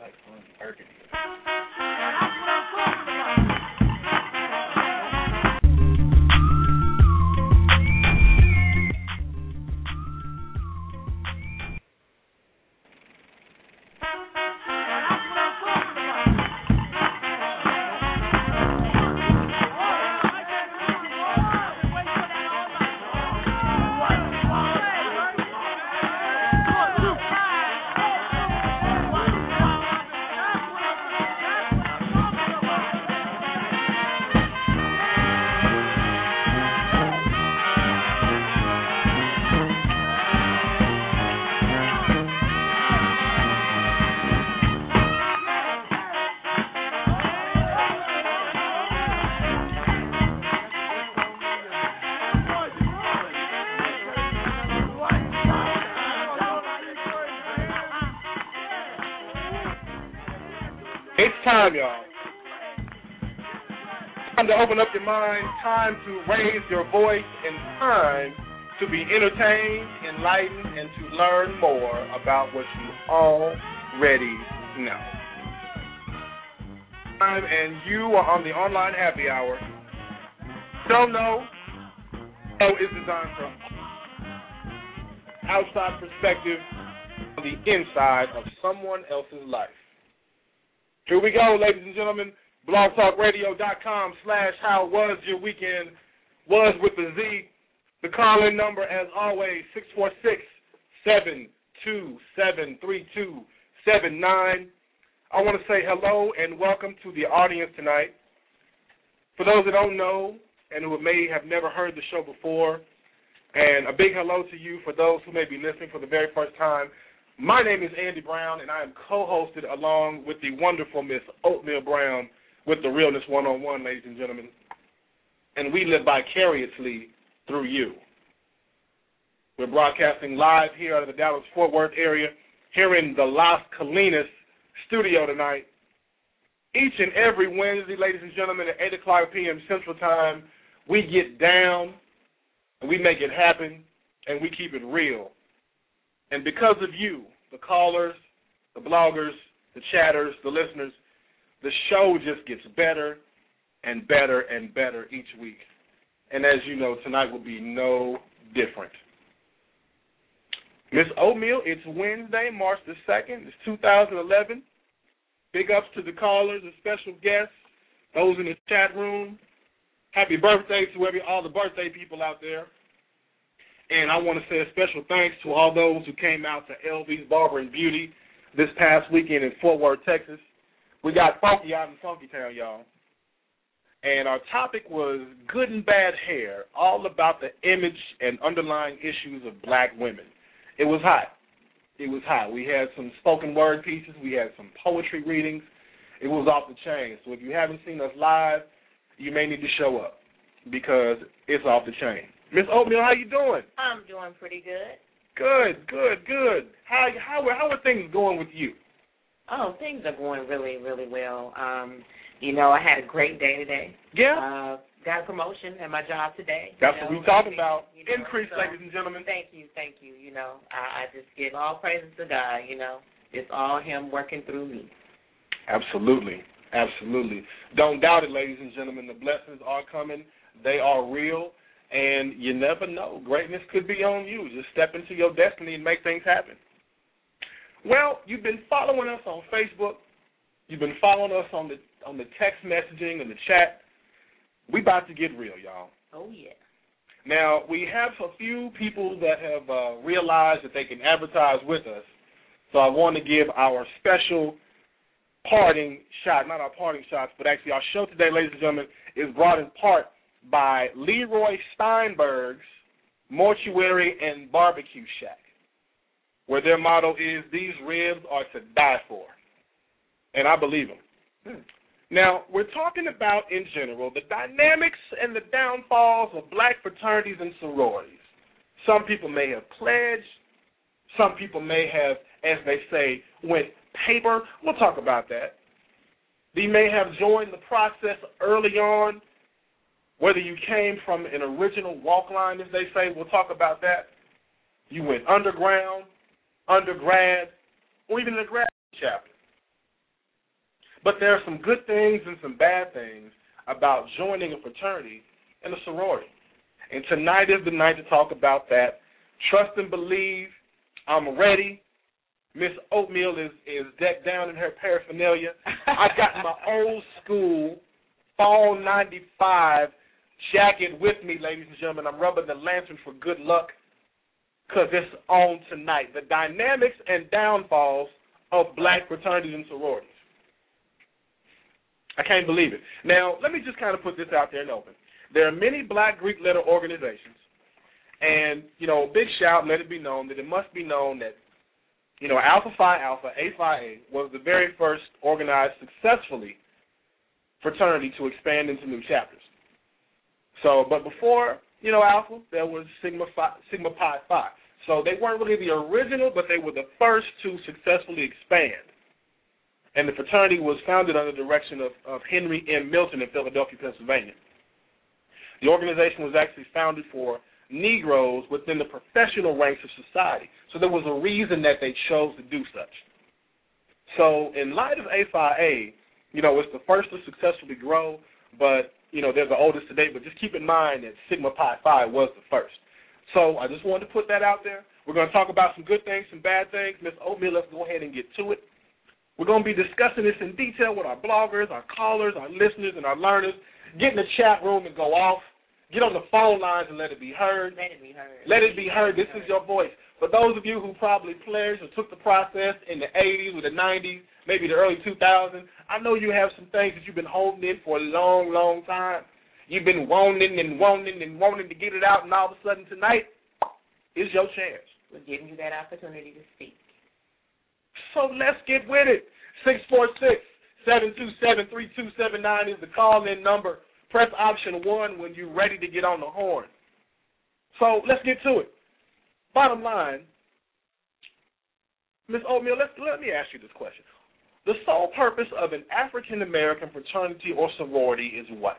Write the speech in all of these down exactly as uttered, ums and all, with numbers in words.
like on burgundy. It's time, y'all. Time to open up your mind, time to raise your voice, and time to be entertained, enlightened, and to learn more about what you already know. Time and you are on the online happy hour. Don't know how is designed for outside perspective on the inside of someone else's life. Here we go, ladies and gentlemen. blogtalkradio.com slash how was your weekend. Was with the Z. The call-in number, as always, six four six, seven two seven, three two seven nine. I want to say hello and welcome to the audience tonight. For those that don't know and who may have never heard the show before, and a big hello to you for those who may be listening for the very first time. My name is Andy Brown, and I am co-hosted along with the wonderful Miss Oatmeal Brown with the Realness one oh one, ladies and gentlemen. And we live vicariously through you. We're broadcasting live here out of the Dallas-Fort Worth area, here in the Las Colinas studio tonight. Each and every Wednesday, ladies and gentlemen, at eight o'clock p.m. Central Time, we get down, and we make it happen, and we keep it real. And because of you, the callers, the bloggers, the chatters, the listeners, the show just gets better and better and better each week. And as you know, tonight will be no different. Miss Oatmeal, it's Wednesday, March the second. It's two thousand eleven. Big ups to the callers and special guests, those in the chat room. Happy birthday to every all the birthday people out there. And I want to say a special thanks to all those who came out to L V's Barber and Beauty this past weekend in Fort Worth, Texas. We got funky out in Funky Town, y'all. And our topic was good and bad hair, all about the image and underlying issues of black women. It was hot. It was hot. We had some spoken word pieces. We had some poetry readings. It was off the chain. So if you haven't seen us live, you may need to show up because it's off the chain. Miss Oatmeal, how you doing? I'm doing pretty good. Good, good, good. How how how are things going with you? Oh, things are going really, really well. Um, you know, I had a great day today. Yeah. Uh, got a promotion at my job today. That's you know, what we're talking about. You know, Increase, so, ladies and gentlemen. Thank you, thank you. You know, I, I just give all praises to God. You know, it's all Him working through me. Absolutely, absolutely. Don't doubt it, ladies and gentlemen. The blessings are coming. They are real. And you never know. Greatness could be on you. Just step into your destiny and make things happen. Well, you've been following us on Facebook. You've been following us on the on the text messaging and the chat. We about to get real, y'all. Oh, yeah. Now, we have a few people that have uh, realized that they can advertise with us. So I want to give our special parting shot, not our parting shots, but actually our show today, ladies and gentlemen, is brought in part by Leroy Steinberg's Mortuary and Barbecue Shack, where their motto is, these ribs are to die for. And I believe them. Hmm. Now, we're talking about, in general, the dynamics and the downfalls of black fraternities and sororities. Some people may have pledged. Some people may have, as they say, went paper. We'll talk about that. They may have joined the process early on. Whether you came from an original walk line, as they say, we'll talk about that. You went underground, undergrad, or even in a grad chapter. But there are some good things and some bad things about joining a fraternity and a sorority. And tonight is the night to talk about that. Trust and believe. I'm ready. Miss Oatmeal is, is decked down in her paraphernalia. I got my old school Fall ninety-five jacket with me, ladies and gentlemen. I'm rubbing the lantern for good luck because it's on tonight. The dynamics and downfalls of black fraternities and sororities. I can't believe it. Now, let me just kind of put this out there and open. There are many black Greek letter organizations, and, you know, big shout, let it be known that it must be known that, you know, Alpha Phi Alpha, A Phi A, was the very first organized successfully fraternity to expand into new chapters. So, but before, you know, Alpha, there was Sigma Phi, Sigma Pi Phi. So they weren't really the original, but they were the first to successfully expand. And the fraternity was founded under the direction of, of Henry M. Milton in Philadelphia, Pennsylvania. The organization was actually founded for Negroes within the professional ranks of society. So there was a reason that they chose to do such. So in light of A Phi A, you know, it's the first to successfully grow, but, you know, they're the oldest today. But just keep in mind that Sigma Pi Phi was the first. So I just wanted to put that out there. We're going to talk about some good things, some bad things. Miss Oatmeal, let's go ahead and get to it. We're going to be discussing this in detail with our bloggers, our callers, our listeners, and our learners. Get in the chat room and go off. Get on the phone lines and let it be heard. Let it be heard. Let it be heard. This is your voice. For those of you who probably pledged or took the process in the eighties or the nineties, maybe the early two thousands, I know you have some things that you've been holding in for a long, long time. You've been wanting and wanting and wanting to get it out, and all of a sudden tonight is your chance. We're giving you that opportunity to speak. So let's get with it. six four six, seven two seven, three two seven nine is the call-in number. Press option one when you're ready to get on the horn. So let's get to it. Bottom line, Miz Oatmeal, let's, let me ask you this question. The sole purpose of an African-American fraternity or sorority is what?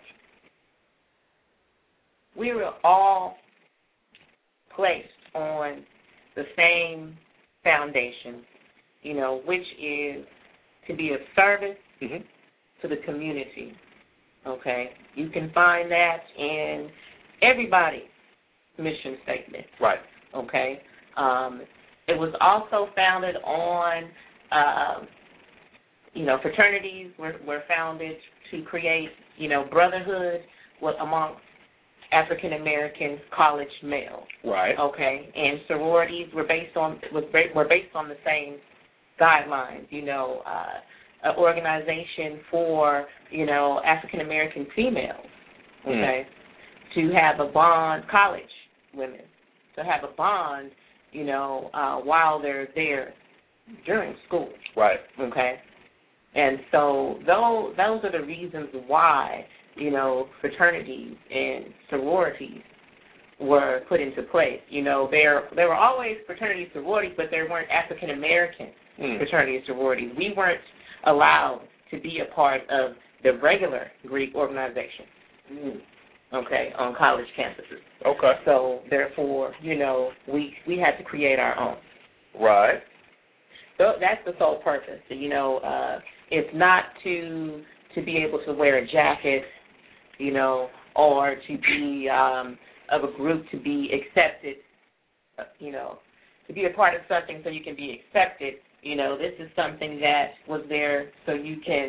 We were all placed on the same foundation, you know, which is to be of service mm-hmm. to the community, okay? You can find that in everybody's mission statement. Right. Okay? Um, it was also founded on, uh, you know, fraternities were, were founded to create, you know, brotherhood amongst African-American college males. Right. Okay? And sororities were based on, was, were based on the same guidelines, you know, uh, an organization for, you know, African-American females, okay, mm. to have a bond, college women, to have a bond, you know, uh, while they're there during school. Right. Okay. And so those, those are the reasons why, you know, fraternities and sororities were put into place. You know, there there were always fraternity sororities, but there weren't African-American mm. fraternity sororities. We weren't allowed to be a part of the regular Greek organization, mm. okay, on college campuses. Okay. So, therefore, you know, we we had to create our own. Right. So that's the sole purpose. You know, uh, it's not to to be able to wear a jacket, you know, or to be um, of a group to be accepted, you know, to be a part of something so you can be accepted. You know, this is something that was there so you can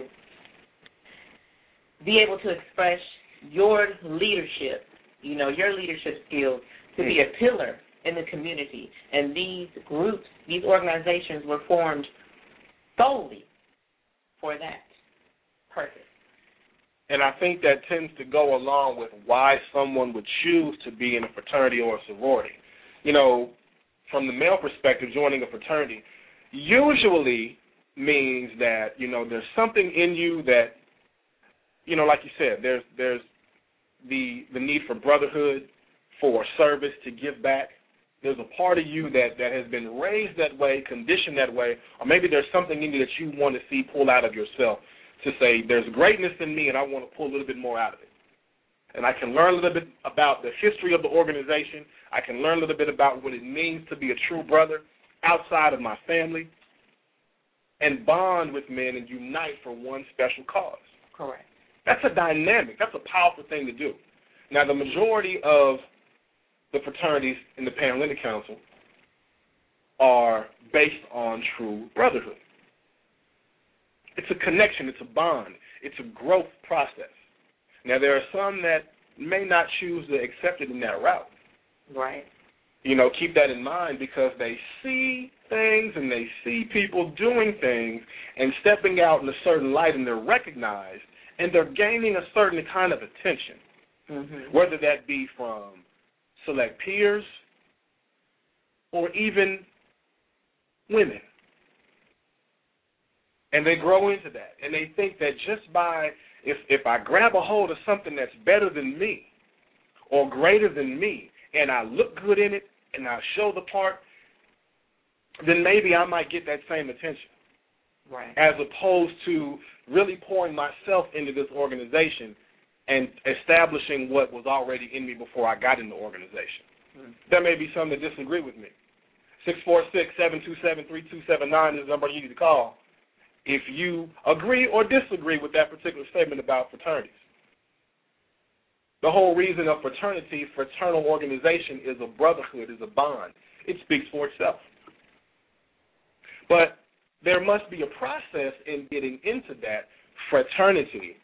be able to express your leadership, you know, your leadership skills to be a pillar in the community. And these groups, these organizations were formed solely for that purpose. And I think that tends to go along with why someone would choose to be in a fraternity or a sorority. You know, from the male perspective, joining a fraternity usually means that, you know, there's something in you that, you know, like you said, there's there's the the need for brotherhood, for service, to give back. There's a part of you that, that has been raised that way, conditioned that way, or maybe there's something in you that you want to see pull out of yourself to say, there's greatness in me and I want to pull a little bit more out of it. And I can learn a little bit about the history of the organization. I can learn a little bit about what it means to be a true brother outside of my family. and bond with men and unite for one special cause. Correct. That's a dynamic. That's a powerful thing to do. Now, the majority of the fraternities in the Panhellenic Council are based on true brotherhood. It's a connection. It's a bond. It's a growth process. Now, there are some that may not choose to accept it in that route. Right. You know, keep that in mind because they see things and they see people doing things and stepping out in a certain light, and they're recognized, and they're gaining a certain kind of attention, mm-hmm. whether that be from select peers or even women. And they grow into that, and they think that just by, if, if I grab a hold of something that's better than me or greater than me, and I look good in it, and I show the part, then maybe I might get that same attention. Right. As opposed to really pouring myself into this organization and establishing what was already in me before I got in the organization. Mm. There may be some that disagree with me. six four six, seven two seven, three two seven nine is the number you need to call if you agree or disagree with that particular statement about fraternities. The whole reason of fraternity, fraternal organization, is a brotherhood, is a bond. It speaks for itself. But there must be a process in getting into that fraternity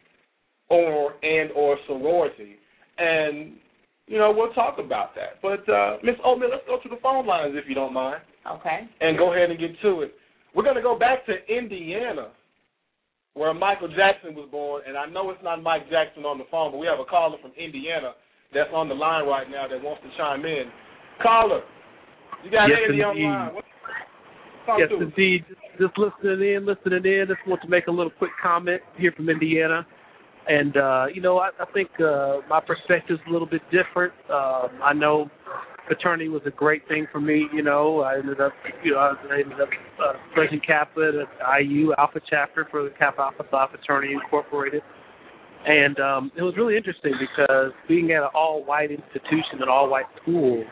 or and or sorority. And, you know, we'll talk about that. But, uh, Miz Oatmeal, let's go to the phone lines if you don't mind. Okay. And go ahead and get to it. We're going to go back to Indiana, where Michael Jackson was born. And I know it's not Mike Jackson on the phone, but we have a caller from Indiana that's on the line right now that wants to chime in. Caller, you got yes, Andy on the line. What, yes, indeed. Just listening in, listening in. Just want to make a little quick comment here from Indiana. And, uh, you know, I, I think uh, my perspective is a little bit different. Uh, I know fraternity was a great thing for me, you know. I ended up, you know, I ended up uh, pledging Kappa at I U Alpha chapter for the Kappa Alpha Psi Fraternity Incorporated. And um, it was really interesting because being at an all-white institution, an all-white school,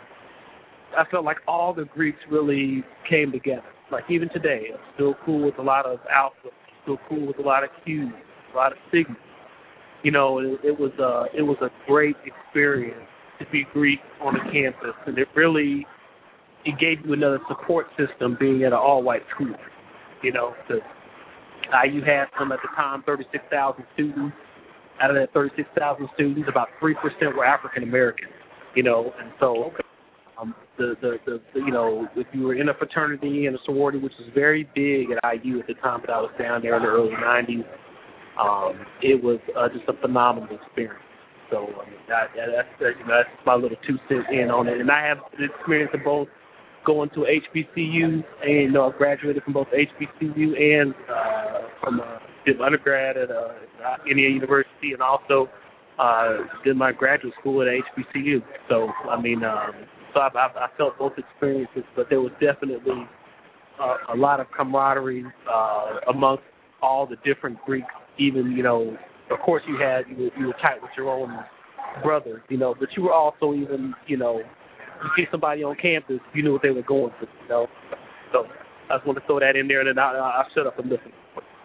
I felt like all the Greeks really came together. Like even today, I'm still cool with a lot of Alpha, still cool with a lot of Qs, a lot of Sigma. You know, it, it was a it was a great experience to be Greek on the campus, and it really it gave you another support system being at an all-white school. You know, the I U had some at the time thirty-six thousand students. Out of that thirty-six thousand students, about three percent were African American. You know, and so um, the, the the the you know if you were in a fraternity and a sorority, which was very big at I U at the time that I was down there in the early nineties. Um, it was uh, just a phenomenal experience. So I mean, that, that's, that, you know, that's my little two cents in on it. And I have the experience of both going to H B C U, and you know, I graduated from both H B C U and uh, from uh, did undergrad at uh, Indiana University, and also uh, did my graduate school at H B C U. So I mean, um, so I, I, I felt both experiences, but there was definitely uh, a lot of camaraderie uh, amongst all the different Greeks. Even, you know, of course you had, you were, you were tight with your own brother, you know, but you were also even, you know, you see somebody on campus, you knew what they were going through, you know. So I just want to throw that in there, and then I'll, I'll shut up and listen.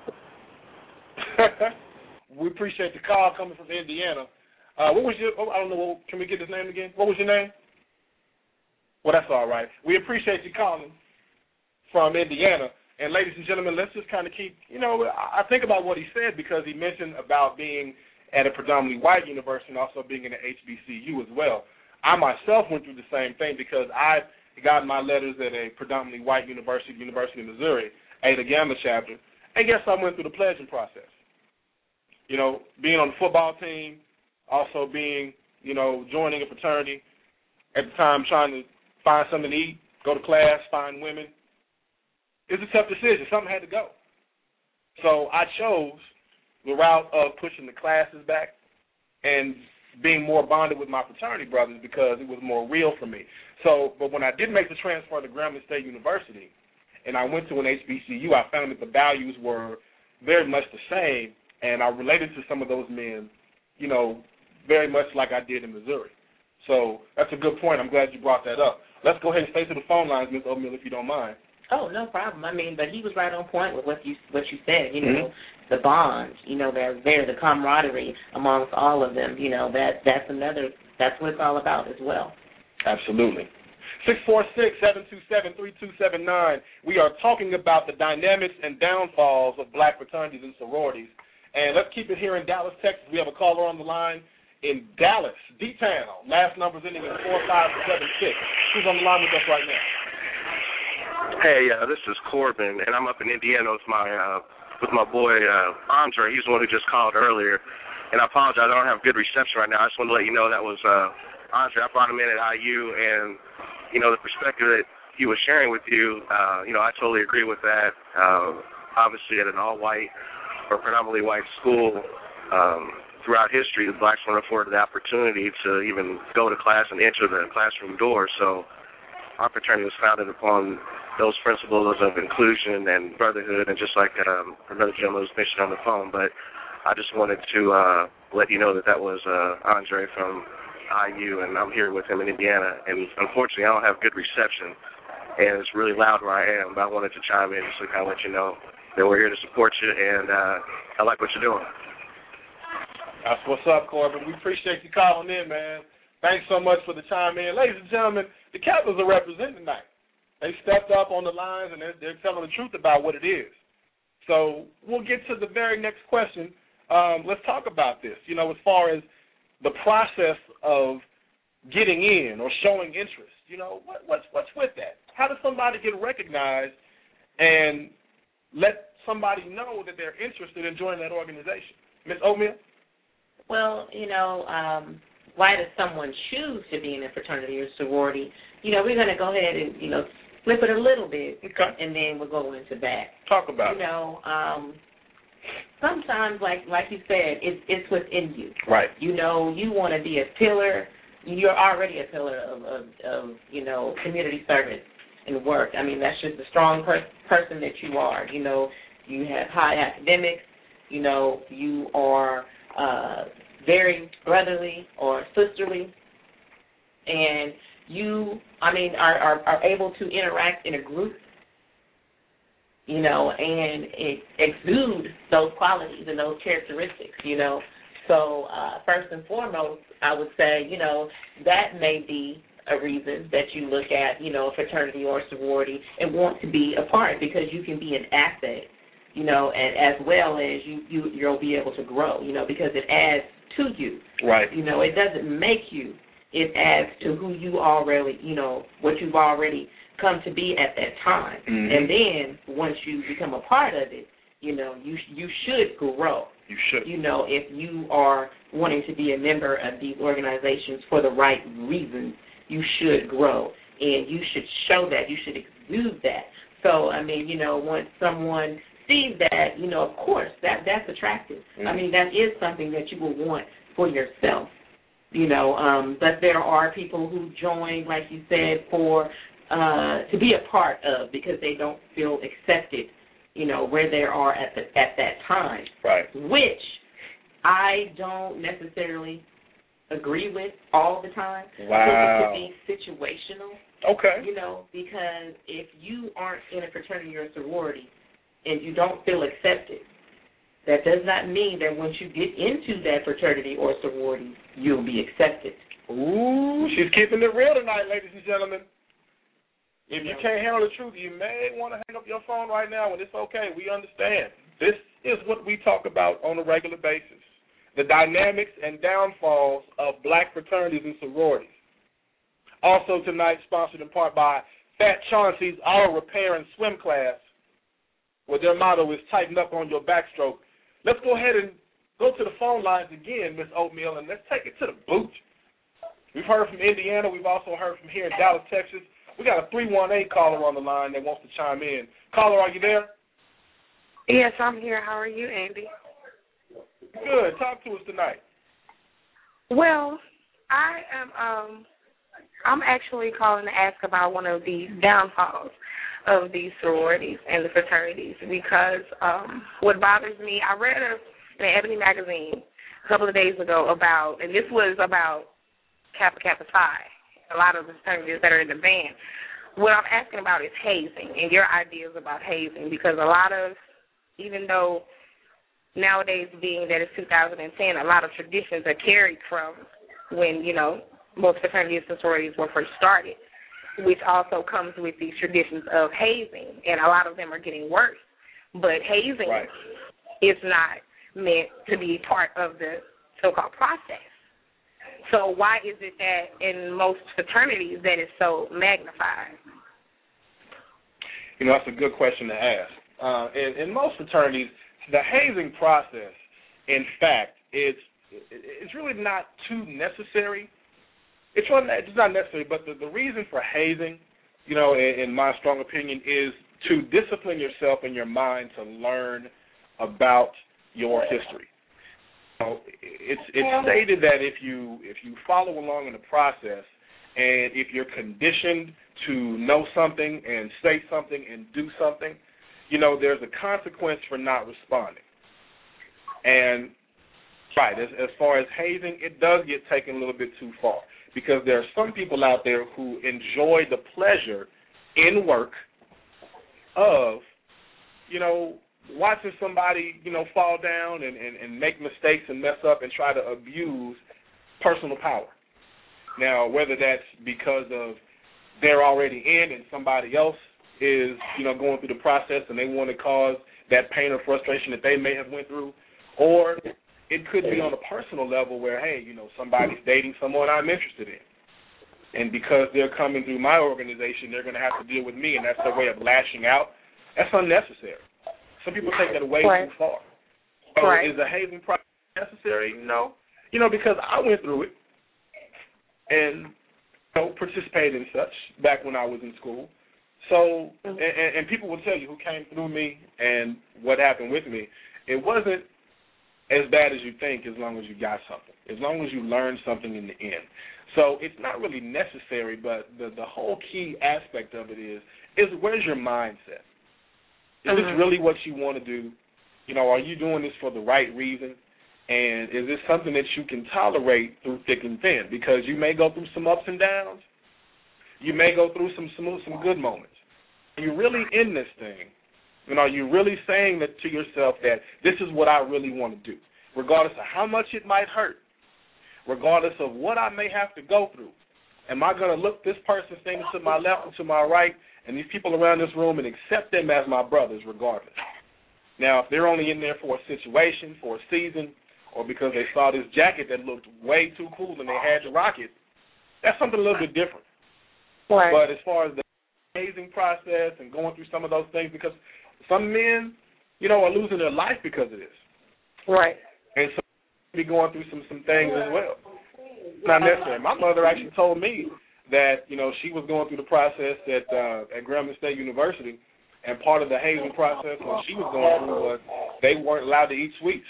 We appreciate the call coming from Indiana. Uh, what was your, oh, I don't know, can we get his name again? What was your name? Well, that's all right. We appreciate you calling from Indiana. And ladies and gentlemen, let's just kind of keep, you know, I think about what he said because he mentioned about being at a predominantly white university and also being in the H B C U as well. I myself went through the same thing because I got my letters at a predominantly white university, University of Missouri, Eta Gamma chapter, and guess I went through the pledging process. You know, being on the football team, also being, you know, joining a fraternity, at the time trying to find something to eat, go to class, find women. It's a tough decision. Something had to go. So I chose the route of pushing the classes back and being more bonded with my fraternity brothers because it was more real for me. So, but when I did make the transfer to Grambling State University and I went to an H B C U, I found that the values were very much the same, and I related to some of those men, you know, very much like I did in Missouri. So that's a good point. I'm glad you brought that up. Let's go ahead and stay to the phone lines, Miz Oatmeal, if you don't mind. Oh, no problem. I mean, but he was right on point with what you what you said. You know, mm-hmm. the bonds. You know, they're there, the camaraderie amongst all of them. You know, that that's another. That's what it's all about as well. Absolutely. six four six, seven two seven, three two seven nine. We are talking about the dynamics and downfalls of black fraternities and sororities. And let's keep it here in Dallas, Texas. We have a caller on the line in Dallas, D-Town. Last number's ending in four five seven six. Who's on the line with us right now? Hey, uh, this is Corbin, and I'm up in Indiana with my uh, with my boy uh, Andre. He's the one who just called earlier. And I apologize, I don't have good reception right now. I just wanted to let you know that was uh, Andre. I brought him in at I U, and, you know, the perspective that he was sharing with you, uh, you know, I totally agree with that. Uh, obviously, at an all-white or predominantly white school, um, throughout history, the blacks weren't afforded the opportunity to even go to class and enter the classroom doors. So our fraternity was founded upon those principles of inclusion and brotherhood, and just like um, another gentleman was mentioned on the phone. But I just wanted to uh, let you know that that was uh, Andre from I U, and I'm here with him in Indiana. And unfortunately, I don't have good reception, and it's really loud where I am. But I wanted to chime in just to kind of let you know that we're here to support you, and uh, I like what you're doing. That's what's up, Corbin. We appreciate you calling in, man. Thanks so much for the chime in. Ladies and gentlemen, the Capitals are representing tonight. They stepped up on the lines, and they're, they're telling the truth about what it is. So we'll get to the very next question. Um, let's talk about this, you know, as far as the process of getting in or showing interest. You know, what, what's, what's with that? How does somebody get recognized and let somebody know that they're interested in joining that organization? Miz Oatmeal? Well, you know, um, why does someone choose to be in a fraternity or sorority? You know, we're going to go ahead and, you know, flip it a little bit, okay, and then we'll go into that. Talk about you it. You know, um, sometimes, like like you said, it's, it's within you. Right. You know, you want to be a pillar. You're already a pillar of, of, of, you know, community service and work. I mean, that's just a strong per- person that you are. You know, you have high academics. You know, you are uh, very brotherly or sisterly. And you, I mean, are, are, are able to interact in a group, you know, and it exude those qualities and those characteristics, you know. So uh, first and foremost, I would say, you know, that may be a reason that you look at, you know, a fraternity or sorority and want to be a part, because you can be an asset, you know, and as well as you, you, you'll be able to grow, you know, because it adds to you. Right. You know, it doesn't make you. It adds to who you already, you know, what you've already come to be at that time. Mm-hmm. And then once you become a part of it, you know, you you should grow. You should. You know, if you are wanting to be a member of these organizations for the right reasons, you should grow. And you should show that. You should exude that. So, I mean, you know, once someone sees that, you know, of course, that that's attractive. Mm-hmm. I mean, that is something that you will want for yourself. You know, um, but there are people who join, like you said, for uh, to be a part of, because they don't feel accepted, you know, where they are at the at that time. Right. Which I don't necessarily agree with all the time. Wow. It could be situational. Okay. You know, because if you aren't in a fraternity or sorority and you don't feel accepted, that does not mean that once you get into that fraternity or sorority, you'll be accepted. Ooh, she's keeping it real tonight, ladies and gentlemen. If you can't handle the truth, you may want to hang up your phone right now, and it's okay. We understand. This is what we talk about on a regular basis, the dynamics and downfalls of black fraternities and sororities. Also tonight, sponsored in part by Fat Chauncey's Auto Repair and Swim Class, where their motto is tighten up on your backstroke. Let's go ahead and go to the phone lines again, Miss Oatmeal, and let's take it to the boot. We've heard from Indiana. We've also heard from here in Dallas, Texas. We got a three one eight caller on the line that wants to chime in. Caller, are you there? Yes, I'm here. How are you, Andy? Good. Talk to us tonight. Well, I am. Um, I'm actually calling to ask about one of the downfalls of these sororities and the fraternities, because um, what bothers me, I read a, in Ebony magazine a couple of days ago about, and this was about Kappa Kappa Psi, a lot of the fraternities that are in the band, what I'm asking about is hazing and your ideas about hazing, because a lot of, even though nowadays being that it's two thousand ten, a lot of traditions are carried from when, you know, most fraternities and sororities were first started, which also comes with these traditions of hazing, and a lot of them are getting worse. But hazing right. is not meant to be part of the so-called process. So why is it that in most fraternities that is so magnified? You know, that's a good question to ask. Uh, in, in most fraternities, the hazing process, in fact, it's it's really not too necessary. It's not, it's not necessary, but the, the reason for hazing, you know, in, in my strong opinion, is to discipline yourself and your mind to learn about your history. So it's it's stated that if you if you follow along in the process, and if you're conditioned to know something and say something and do something, you know, there's a consequence for not responding. And right, as, as far as hazing, it does get taken a little bit too far, because there are some people out there who enjoy the pleasure in work of, you know, watching somebody, you know, fall down and, and, and make mistakes and mess up and try to abuse personal power. Now, whether that's because of they're already in and somebody else is, you know, going through the process and they want to cause that pain or frustration that they may have went through, or it could be on a personal level where, hey, you know, somebody's dating someone I'm interested in, and because they're coming through my organization, they're going to have to deal with me, and that's their way of lashing out. That's unnecessary. Some people take that way right. too far. So right. is a hazing process necessary? No. You know, because I went through it and, you know, participated in such back when I was in school. So, and, and people will tell you who came through me and what happened with me. It wasn't as bad as you think, as long as you got something, as long as you learned something in the end. So it's not really necessary, but the, the whole key aspect of it is, is where's your mindset? Is mm-hmm. this really what you want to do? You know, are you doing this for the right reason? And is this something that you can tolerate through thick and thin? Because you may go through some ups and downs. You may go through some some, some good moments. Are you really in this thing? You know, are you really saying that to yourself that this is what I really want to do, regardless of how much it might hurt, regardless of what I may have to go through? Am I going to look this person standing to my left and to my right and these people around this room and accept them as my brothers regardless? Now, if they're only in there for a situation, for a season, or because they saw this jacket that looked way too cool and they had to rock it, that's something a little bit different. Right. But as far as the hazing process and going through some of those things, because some men, you know, are losing their life because of this. Right. And so they be going through some, some things as well. Not necessarily. My mother actually told me that, you know, she was going through the process at uh, at Grambling State University, and part of the hazing process when she was going through was they weren't allowed to eat sweets.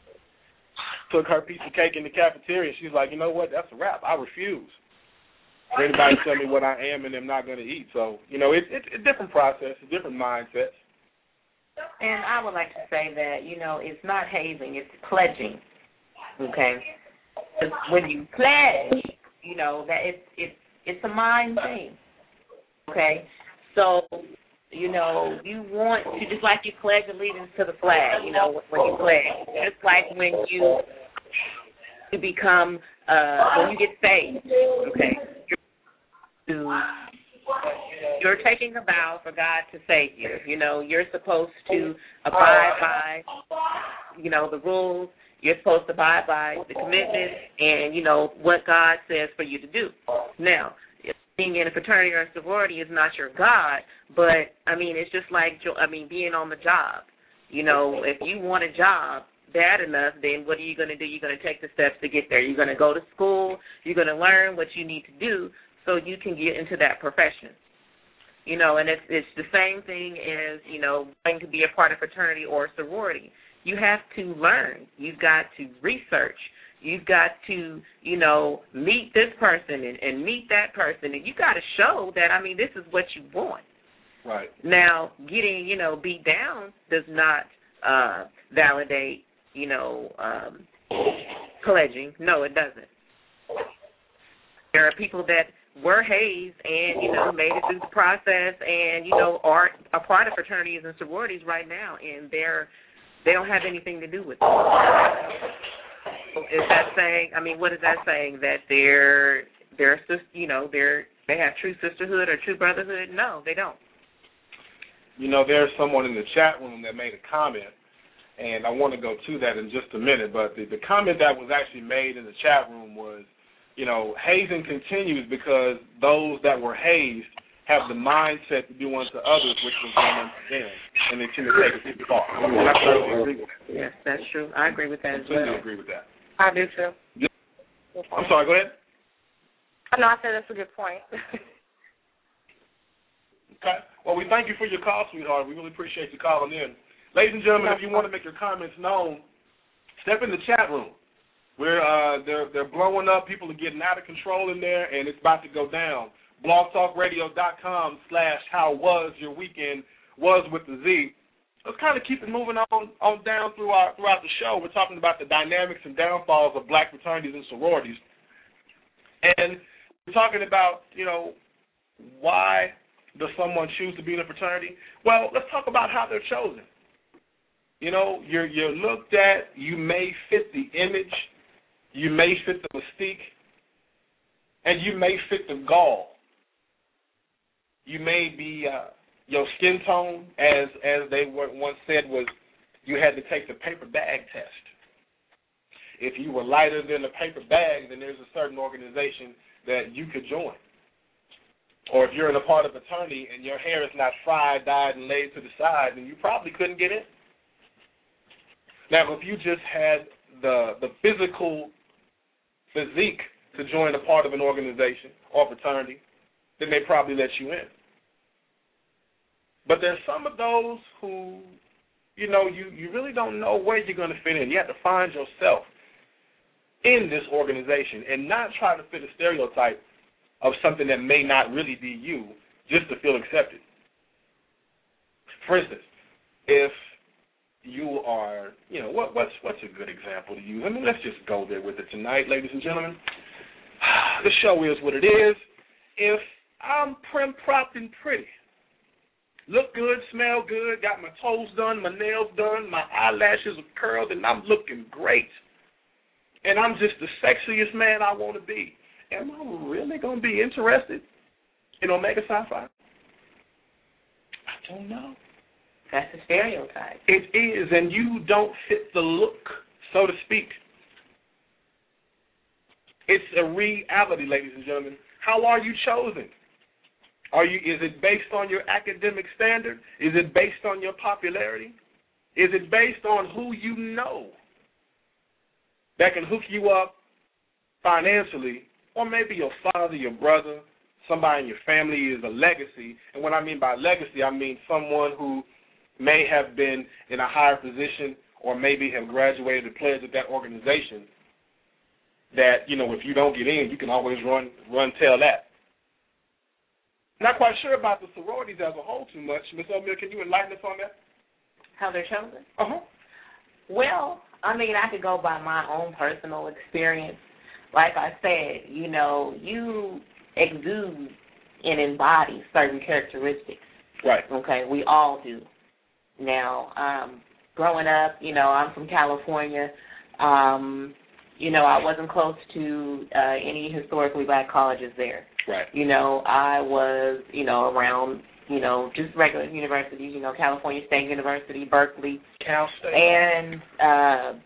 Took her piece of cake in the cafeteria, and she's like, you know what, that's a wrap. I refuse for anybody to tell me what I am and am not going to eat. So, you know, it's it, a different process, a different mindset. And I would like to say that, you know, it's not hazing, it's pledging, okay? When you pledge, you know, that it's it's it's a mind thing, okay? So, you know, you want to, just like you pledge allegiance to the flag, you know, when you pledge. Just like when you, you become, uh, when you get saved, okay? You're, you're taking a vow for God to save you. You know, you're supposed to abide by, you know, the rules. You're supposed to abide by the commitments and, you know, what God says for you to do. Now, being in a fraternity or a sorority is not your God, but, I mean, it's just like, I mean, being on the job. You know, if you want a job bad enough, then what are you going to do? You're going to take the steps to get there. You're going to go to school. You're going to learn what you need to do so you can get into that profession. You know, and it's it's the same thing as, you know, wanting to be a part of fraternity or sorority. You have to learn. You've got to research. You've got to, you know, meet this person and, and meet that person. And you got to show that, I mean, this is what you want. Right. Now, getting, you know, beat down does not uh, validate, you know, um, pledging. No, it doesn't. There are people that were hazed and, you know, made it through the process and, you know, are a part of fraternities and sororities right now, and they're they don't have anything to do with it. Is that saying? I mean, what is that saying? That they're they're you know they're they have true sisterhood or true brotherhood? No, they don't. You know, there's someone in the chat room that made a comment, and I want to go to that in just a minute. But the, the comment that was actually made in the chat room was, you know, hazing continues because those that were hazed have the mindset to do unto others, which was done unto them, and they tend to take it too far. And I totally agree with that. Yes, that's true. I agree with that as well. I completely agree with that. I do too. I'm sorry, go ahead. Oh, no, I said that's a good point. Okay. Well, we thank you for your call, sweetheart. We really appreciate you calling in. Ladies and gentlemen, if you want to make your comments known, step in the chat room. We're uh, they're they're blowing up. People are getting out of control in there, and it's about to go down. blogtalkradio.com slash how was your weekend, was with the Z. Let's kind of keep it moving on on down through our, throughout the show. We're talking about the dynamics and downfalls of black fraternities and sororities. And we're talking about, you know, why does someone choose to be in a fraternity? Well, let's talk about how they're chosen. You know, you're, you're looked at, you may fit the image, you may fit the mystique, and you may fit the gall. You may be, uh, your skin tone, as as they once said, was you had to take the paper bag test. If you were lighter than the paper bag, then there's a certain organization that you could join. Or if you're in a part of a fraternity and your hair is not fried, dyed, and laid to the side, then you probably couldn't get in. Now, if you just had the the physical physique to join a part of an organization or fraternity, then they probably let you in. But there's some of those who, you know, you, you really don't know where you're going to fit in. You have to find yourself in this organization and not try to fit a stereotype of something that may not really be you just to feel accepted. For instance, if you are, you know, what, what's what's a good example to use? I mean, let's just go there with it tonight, ladies and gentlemen. The show is what it is. If I'm prim-propped and pretty, look good, smell good, got my toes done, my nails done, my eyelashes are curled, and I'm looking great, and I'm just the sexiest man I want to be, am I really going to be interested in Omega Psi Phi? I don't know. That's a stereotype. It is, and you don't fit the look, so to speak. It's a reality, ladies and gentlemen. How are you chosen? Are you? Is it based on your academic standard? Is it based on your popularity? Is it based on who you know that can hook you up financially, or maybe your father, your brother, somebody in your family is a legacy? And what I mean by legacy, I mean someone who may have been in a higher position or maybe have graduated and pledged at that organization that, you know, if you don't get in, you can always run run tell that. Not quite sure about the sororities as a whole too much. Miz O'Meara, can you enlighten us on that? How they're chosen? Uh-huh. Well, I mean, I could go by my own personal experience. Like I said, you know, you exude and embody certain characteristics. Right. Okay, we all do. Now, um, growing up, you know, I'm from California. Um, you know, I wasn't close to uh, any historically black colleges there. Right. You know, I was, you know, around, you know, just regular universities, you know, California State University, Berkeley. Cal State. And uh,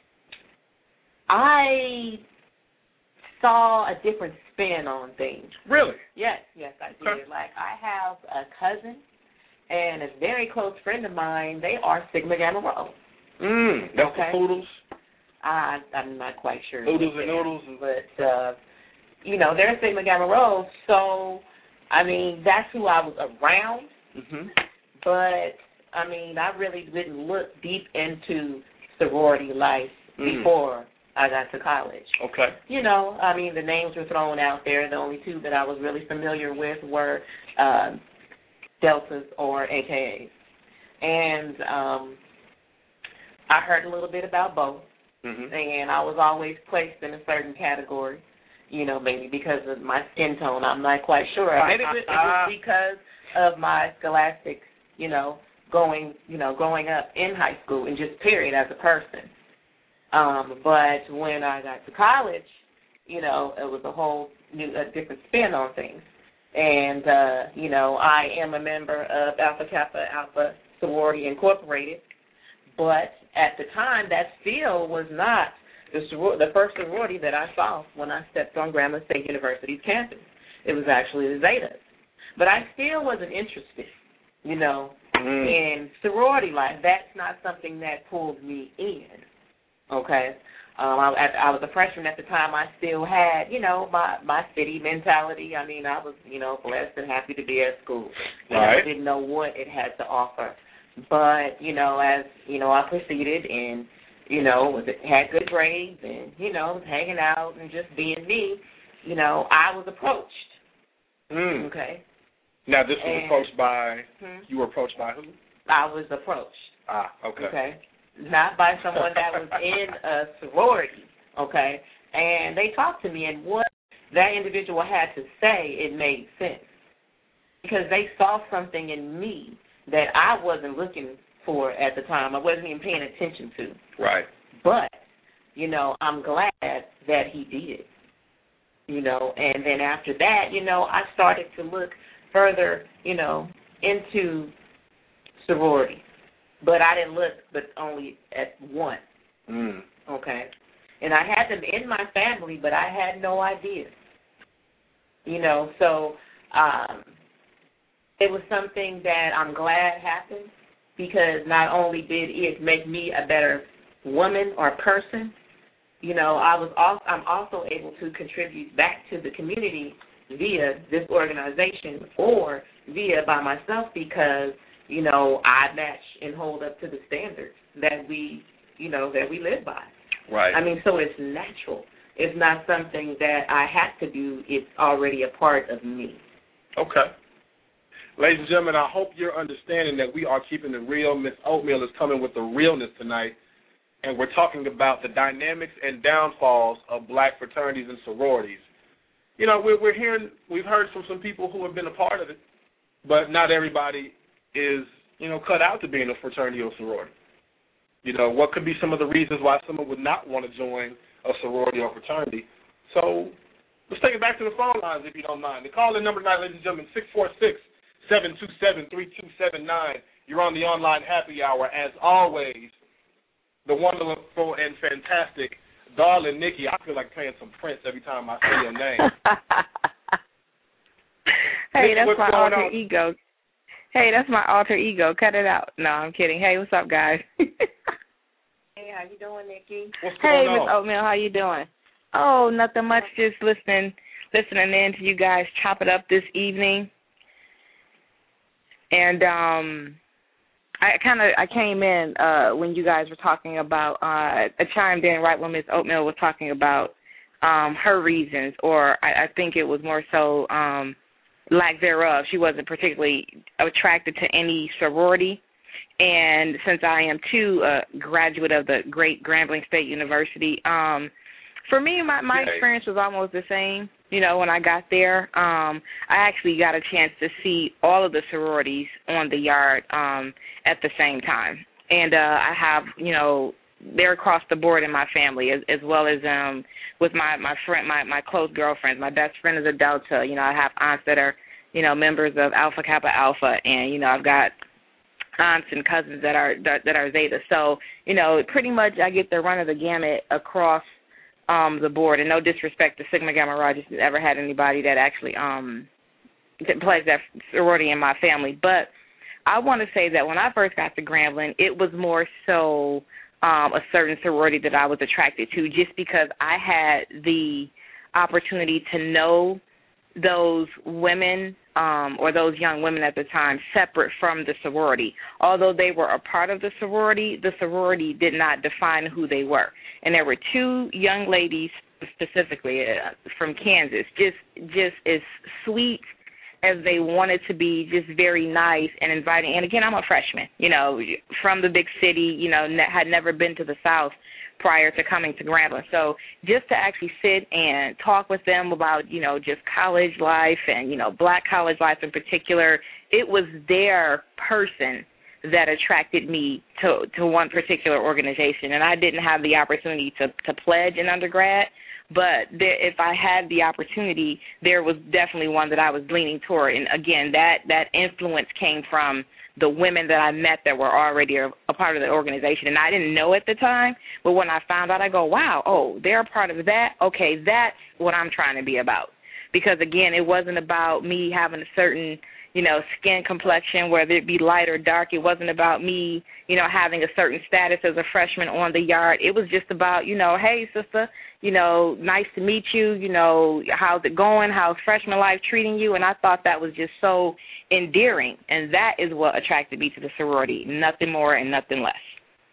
I saw a different spin on things. Really? Yes, yes, I did. Okay. Like, I have a cousin and a very close friend of mine. They are Sigma Gamma Rho. Mm, that's Okay. the poodles? I, I'm not quite sure. Poodles and noodles? But, uh, you know, they're Sigma Gamma Rho, so, I mean, that's who I was around. Mm-hmm. But, I mean, I really didn't look deep into sorority life Mm. before I got to college. Okay. You know, I mean, the names were thrown out there. The only two that I was really familiar with were uh, Deltas or A K As. And um, I heard a little bit about both, Mm-hmm. and I was always placed in a certain category. You know, maybe because of my skin tone, I'm not quite sure. Maybe it was because of my scholastic, you know, going, you know, growing up in high school and just period as a person. Um, but when I got to college, you know, it was a whole new, a different spin on things. And, uh, you know, I am a member of Alpha Kappa Alpha Sorority Incorporated, but at the time that still was not the, soror- the first sorority that I saw when I stepped on Grambling State University's campus. It was actually the Zetas. But I still wasn't interested, you know, mm. in sorority life. That's not something that pulled me in, okay? Um, I, I was a freshman at the time. I still had, you know, my, my city mentality. I mean, I was, you know, blessed and happy to be at school. Right. I didn't know what it had to offer. But, you know, as, you know, I proceeded and, you know, was, had good grades and, you know, was hanging out and just being me, you know, I was approached. Mm. Okay. Now, this was and, approached by, hmm? you were approached by who? I was approached. Ah, okay. Okay. Not by someone that was in a sorority, okay? And they talked to me, and what that individual had to say, it made sense. Because they saw something in me that I wasn't looking for at the time. I wasn't even paying attention to. Right. But, you know, I'm glad that he did. You know, and then after that, you know, I started to look further, you know, into sorority. But I didn't look but only at one. Mm. Okay. And I had them in my family, but I had no idea. You know, so um, it was something that I'm glad happened because not only did it make me a better woman or person, you know, I was also, I'm also able to contribute back to the community via this organization or via by myself because, you know, I match and hold up to the standards that we, you know, that we live by. Right. I mean, so it's natural. It's not something that I have to do. It's already a part of me. Okay. Ladies and gentlemen, I hope you're understanding that we are keeping it real. Miss Oatmeal is coming with the realness tonight, and we're talking about the dynamics and downfalls of black fraternities and sororities. You know, we're, we're hearing, we've heard from some people who have been a part of it, but not everybody is, you know, cut out to be in a fraternity or sorority. You know, what could be some of the reasons why someone would not want to join a sorority or fraternity? So let's take it back to the phone lines, if you don't mind. The call-in number tonight, ladies and gentlemen, six four six, seven two seven, three two seven nine. You're on the online happy hour. As always, the wonderful and fantastic darling Nikki. I feel like playing some Prince every time I say your name. Hey, Nikki, that's my alter on? ego. Hey, that's my alter ego. Cut it out. No, I'm kidding. Hey, what's up, guys? Hey, how you doing, Nikki? What's Hey, going on? Miss Oatmeal, how you doing? Oh, nothing much. Just listening, listening in to you guys chop it up this evening. And um, I kind of I came in uh, when you guys were talking about. Uh, I chimed in right when Miss Oatmeal was talking about um, her reasons, or I, I think it was more so. Um, lack thereof. She wasn't particularly attracted to any sorority. And since I am, too, a graduate of the great Grambling State University, um, for me, my, my experience was almost the same. You know, when I got there, um, I actually got a chance to see all of the sororities on the yard um, at the same time. And uh, I have, you know, they're across the board in my family, as, as well as um, with my, my friend, my, my close girlfriends. My best friend is a Delta. You know, I have aunts that are, you know, members of Alpha Kappa Alpha, and, you know, I've got aunts and cousins that are that, that are Zeta. So, you know, pretty much I get the run of the gamut across um, the board. And no disrespect to Sigma Gamma Rho, just never had anybody that actually um, plays that sorority in my family. But I want to say that when I first got to Grambling, it was more so Um, a certain sorority that I was attracted to just because I had the opportunity to know those women um, or those young women at the time separate from the sorority. Although they were a part of the sorority, the sorority did not define who they were. And there were two young ladies specifically uh, from Kansas, just just as sweet as they wanted to be, just very nice and inviting. And, again, I'm a freshman, you know, from the big city, you know, ne- had never been to the South. prior to coming to Grambling. So just to actually sit and talk with them about, you know, just college life and, you know, black college life in particular, it was their person that attracted me to, to one particular organization. And I didn't have the opportunity to, to pledge in undergrad, but there, if I had the opportunity, there was definitely one that I was leaning toward. And, again, that, that influence came from the women that I met that were already a, a part of the organization. And I didn't know at the time, but when I found out, I go, wow, oh, they're a part of that? Okay, that's what I'm trying to be about. Because, again, it wasn't about me having a certain, you know, skin complexion, whether it be light or dark. It wasn't about me, you know, having a certain status as a freshman on the yard. It was just about, you know, hey, sister, you know, nice to meet you, you know, how's it going, how's freshman life treating you? And I thought that was just so endearing, and that is what attracted me to the sorority, nothing more and nothing less.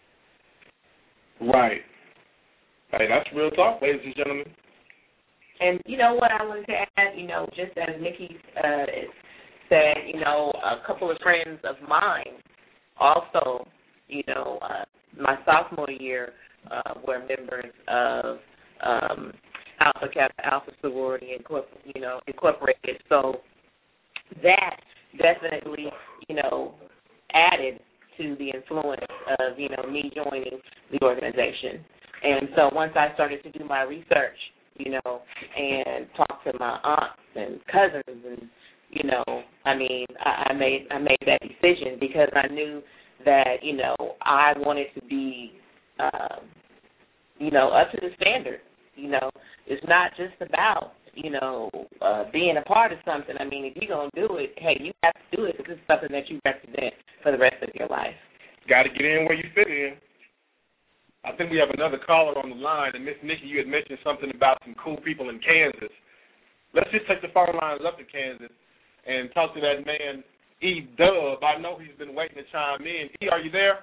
Right. Hey, that's real talk, ladies and gentlemen. And you know what I wanted to add, you know, just as Nikki uh, said, you know, a couple of friends of mine also, you know, uh, my sophomore year uh, were members of um, Alpha Kappa Alpha Sorority, you know, Incorporated. So that definitely, you know, added to the influence of, you know, me joining the organization. And so once I started to do my research, you know, and talk to my aunts and cousins, and you know, I mean, I, I made I made that decision because I knew that, you know, I wanted to be, um, you know, up to the standard. You know, it's not just about, you know, uh, being a part of something. I mean, if you're gonna do it, hey, you have to do it because it's something that you represent for the rest of your life. Got to get in where you fit in. I think we have another caller on the line, and Miss Nikki, you had mentioned something about some cool people in Kansas. Let's just take the phone lines up to Kansas and talk to that man, E. Dub. I know he's been waiting to chime in. E, are you there?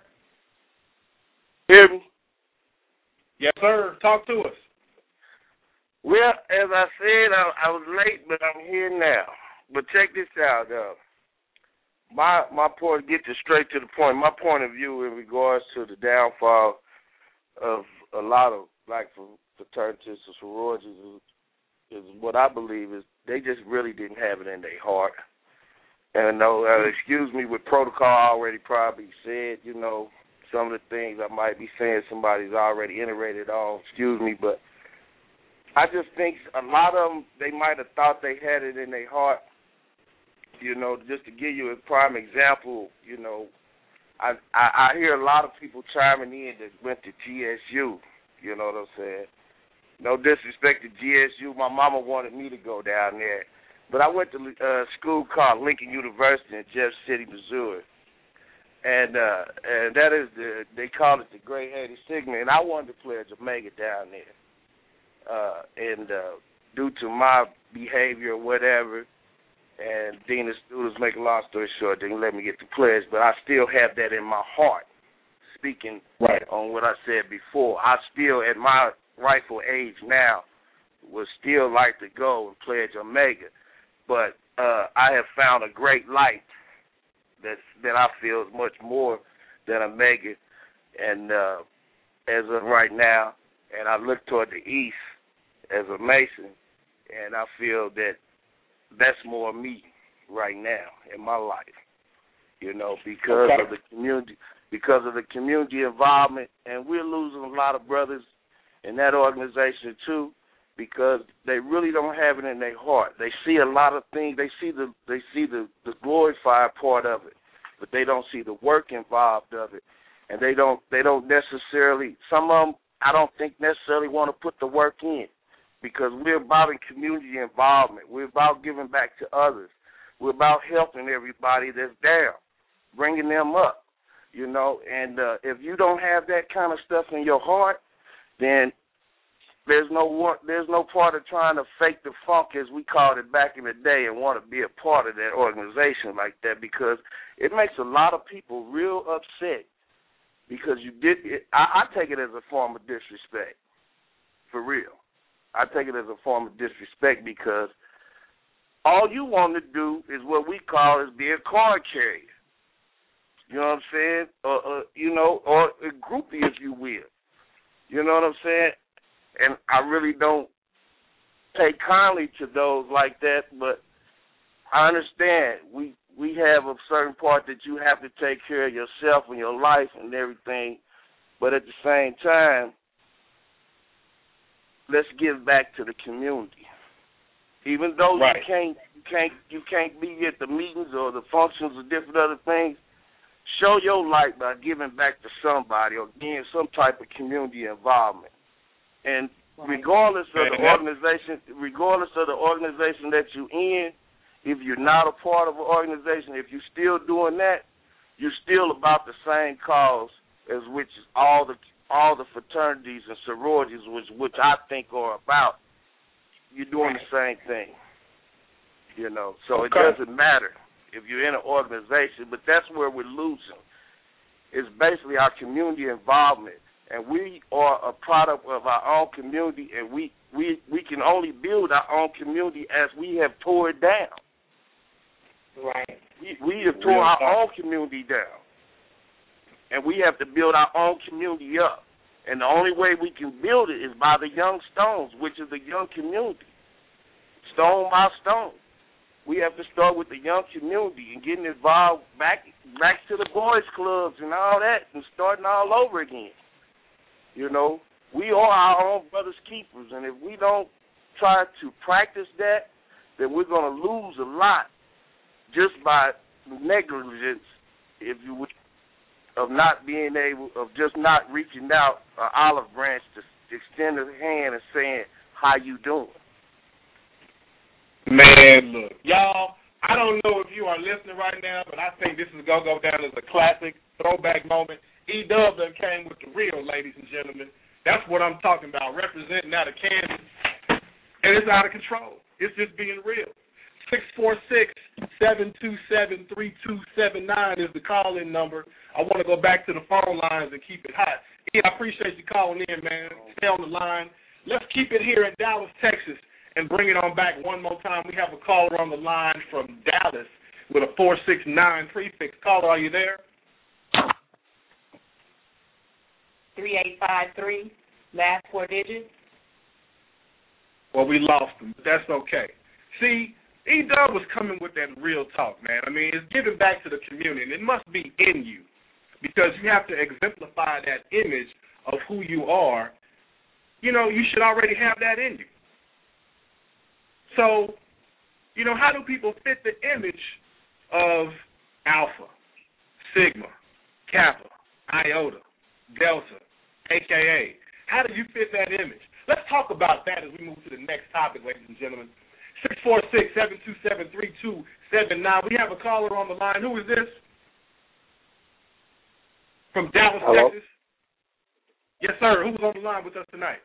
Hear me? Yes, sir. Talk to us. Well, as I said, I, I was late, but I'm here now. But check this out, though. My my point, get to straight to the point. My point of view in regards to the downfall of a lot of black fraternities or sororities is, is what I believe is they just really didn't have it in their heart. And no, uh, excuse me, with protocol already probably said, you know, some of the things I might be saying somebody's already iterated on, excuse me, but I just think a lot of them, they might have thought they had it in their heart. You know, just to give you a prime example, you know, I, I, I hear a lot of people chiming in that went to G S U, you know what I'm saying? No disrespect to G S U. My mama wanted me to go down there. But I went to a school called Lincoln University in Jeff City, Missouri. And uh, and that is, the they call it the Great Haiti Sigma. And I wanted to pledge Omega down there. Uh, and uh, due to my behavior or whatever, and dean of students, make a long story short, didn't let me get the pledge, but I still have that in my heart. Speaking right on what I said before, I still, at my rightful age now, would still like to go and pledge Omega. But uh, I have found a great light that's, that I feel is much more than Omega. And uh, as of right now, and I look toward the east as a Mason, and I feel that that's more me right now in my life, you know, because okay. of the community, because of the community involvement, and we're losing a lot of brothers in that organization too, because they really don't have it in their heart. They see a lot of things. They see the they see the, the glorified part of it, but they don't see the work involved of it, and they don't they don't necessarily. Some of them I don't think necessarily want to put the work in. Because we're about in community involvement. We're about giving back to others. We're about helping everybody that's down, bringing them up, you know. And uh, if you don't have that kind of stuff in your heart, then there's no there's no part of trying to fake the funk, as we called it back in the day, and want to be a part of that organization like that, because it makes a lot of people real upset because you did it. I, I take it as a form of disrespect, for real. I take it as a form of disrespect because all you want to do is what we call is be a card carrier. You know what I'm saying? Or, uh, you know, or a groupie, if you will. You know what saying? And I really don't take kindly to those like that, but I understand we we have a certain part that you have to take care of yourself and your life and everything, but at the same time, let's give back to the community. Even though right. you can't you can't you can't be at the meetings or the functions or different other things, show your light by giving back to somebody or being some type of community involvement. And regardless of the organization, regardless of the organization that you're in, if you're not a part of an organization, if you're still doing that, you're still about the same cause as which is all the all the fraternities and sororities, which which I think are about. You're doing the same thing, you know. So okay. It doesn't matter if you're in an organization, but that's where we're losing. It's basically our community involvement, and we are a product of our own community, and we, we, we can only build our own community as we have tore it down. Right. We, we have tore our own community down, and we have to build our own community up. And the only way we can build it is by the young stones, which is the young community, stone by stone. We have to start with the young community and getting involved back back to the boys' clubs and all that and starting all over again. You know, we are our own brothers' keepers, and if we don't try to practice that, then we're going to lose a lot just by negligence, if you would, of not being able, of just not reaching out an olive branch to extend a hand and saying, how you doing? Man, look, y'all, I don't know if you are listening right now, but I think this is going to go down as a classic throwback moment. E-Dub done came with the real, ladies and gentlemen. That's what I'm talking about, representing out of Kansas. And it's out of control. It's just being real. six four six, seven two seven, three two seven nine is the call-in number. I want to go back to the phone lines and keep it hot. Yeah, I appreciate you calling in, man. Stay on the line. Let's keep it here in Dallas, Texas, and bring it on back one more time. We have a caller on the line from Dallas with a four six nine prefix. Caller, are you there? three eight five three, last four digits. Well, we lost him, but that's okay. See, E-Dub was coming with that real talk, man. I mean, it's giving back to the community, and it must be in you because you have to exemplify that image of who you are. You know, you should already have that in you. So, you know, how do people fit the image of Alpha, Sigma, Kappa, Iota, Delta, A K A? How do you fit that image? Let's talk about that as we move to the next topic, ladies and gentlemen. six four six, seven two seven, three two seven nine. We have a caller on the line. Who is this? From Dallas, Hello? Texas? Yes, sir. Who's on the line with us tonight?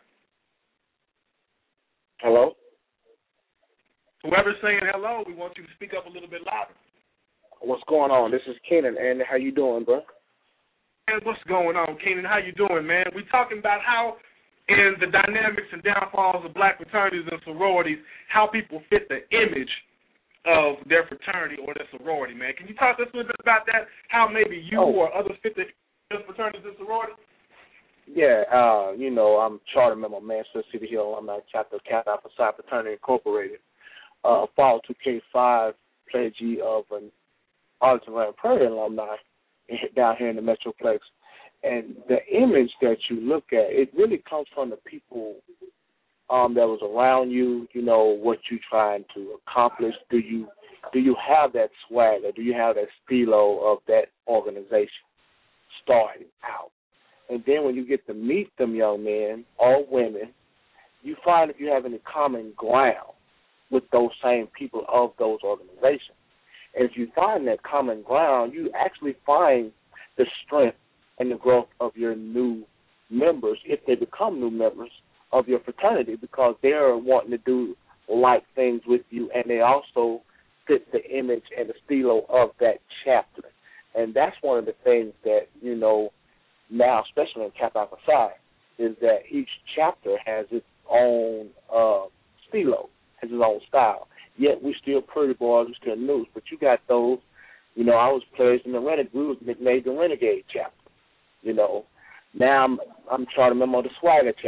Hello? Whoever's saying hello, we want you to speak up a little bit louder. What's going on? This is Kenan, and how you doing, bro? And what's going on, Kenan? How you doing, man? We're talking about how in the dynamics and downfalls of black fraternities and sororities, how people fit the image of their fraternity or their sorority, man. Can you talk to us a little bit about that? How maybe you oh. or others fit the fraternities and sororities? Yeah, uh, you know, I'm charter member of Manchester City Hill. I'm a chapter of Kappa Alpha Psi Fraternity Incorporated. Uh, Fall two K five pledgee of an Arlington Land Prairie alumni down here in the Metroplex. And the image that you look at, it really comes from the people um, that was around you, you know, what you're trying to accomplish. Do you do you have that swagger? Do you have that stilo of that organization starting out? And then when you get to meet them young men or women, you find if you have any common ground with those same people of those organizations. And if you find that common ground, you actually find the strength and the growth of your new members, if they become new members of your fraternity, because they're wanting to do like things with you, and they also fit the image and the stilo of that chapter. And that's one of the things that, you know, now, especially in Kappa Alpha Psi, is that each chapter has its own uh, stilo, has its own style. Yet we still pretty boys, we still news. But you got those, you know, I was pledged in the Renegade, we was made the Renegade chapter. You know, now I'm I'm trying to remember the Swagger chapter.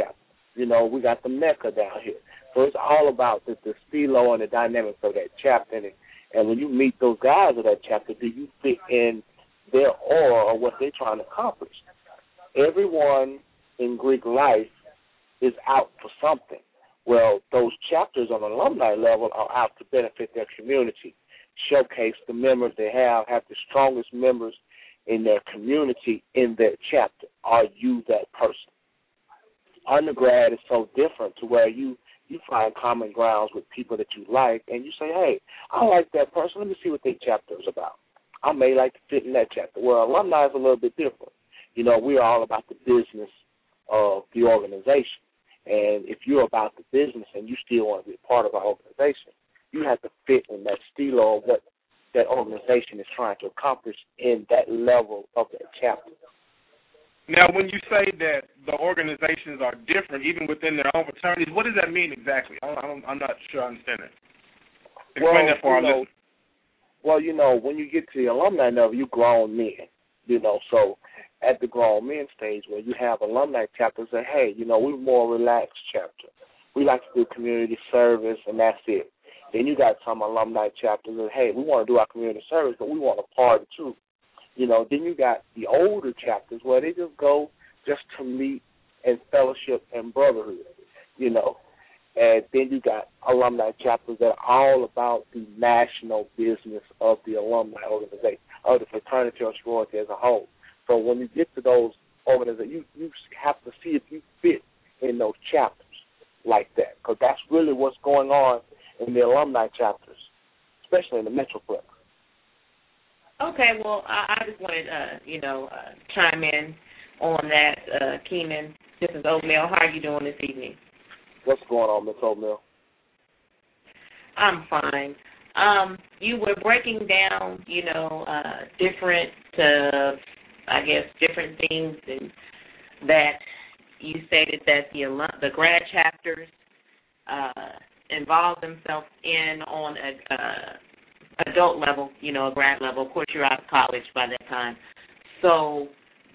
You know, we got the Mecca down here. So it's all about the, the stilo and the dynamics of that chapter. And, and when you meet those guys of that chapter, do you fit in their aura or what they're trying to accomplish? Everyone in Greek life is out for something. Well, those chapters on an alumni level are out to benefit their community, showcase the members they have, have the strongest members in their community in their chapter. Are you that person? Undergrad is so different to where you, you find common grounds with people that you like, and you say, hey, I like that person. Let me see what their chapter is about. I may like to fit in that chapter. Well, alumni is a little bit different. You know, we're all about the business of the organization. And if you're about the business and you still want to be a part of our organization, you have to fit in that stilo of what that organization is trying to accomplish in that level of that chapter. Now, when you say that the organizations are different, even within their own fraternities, what does that mean exactly? I don't, I'm not sure I understand it. Explain well, that for our you know, listeners. Well, you know, when you get to the alumni level, you grown men, you know, so at the grown men stage where you have alumni chapters that, hey, you know, we're more relaxed chapter. We like to do community service, and that's it. Then you got some alumni chapters that, hey, we want to do our community service, but we want to party too. You know, then you got the older chapters where they just go just to meet and fellowship and brotherhood, you know. And then you got alumni chapters that are all about the national business of the alumni organization, of the fraternity or sorority as a whole. So when you get to those organizations, you, you have to see if you fit in those chapters like that, because that's really what's going on in the alumni chapters, especially in the Metroplex. Okay, well, I, I just wanted, uh, you know, uh, chime in on that, uh, Keenan. This is Oatmeal. How are you doing this evening? What's going on, Miss Oatmeal? I'm fine. Um, you were breaking down, you know, uh, different, uh, I guess, different things, and that you stated that the alum- the grad chapters uh, involve themselves in on a uh, adult level, you know, a grad level. Of course, you're out of college by that time. So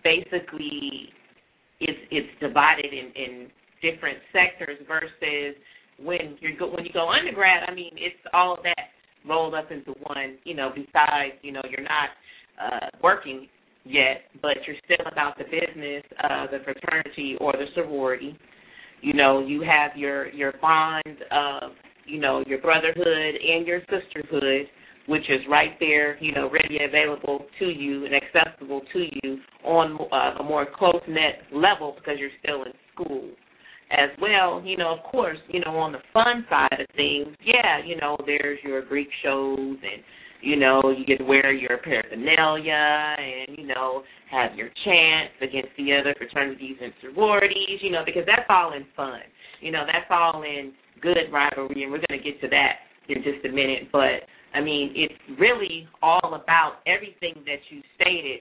basically, it's it's divided in, in different sectors versus when you go when you go undergrad. I mean, it's all of that rolled up into one. You know, besides, you know, you're not uh, working yet, but you're still about the business of the fraternity or the sorority. You know, you have your your bond of, you know, your brotherhood and your sisterhood, which is right there, you know, ready and available to you and accessible to you on uh, a more close-knit level because you're still in school. As well, you know, of course, you know, on the fun side of things, yeah, you know, there's your Greek shows and, you know, you get to wear your paraphernalia and, you know, have your chants against the other fraternities and sororities, you know, because that's all in fun. You know, that's all in good rivalry, and we're going to get to that in just a minute. But, I mean, it's really all about everything that you stated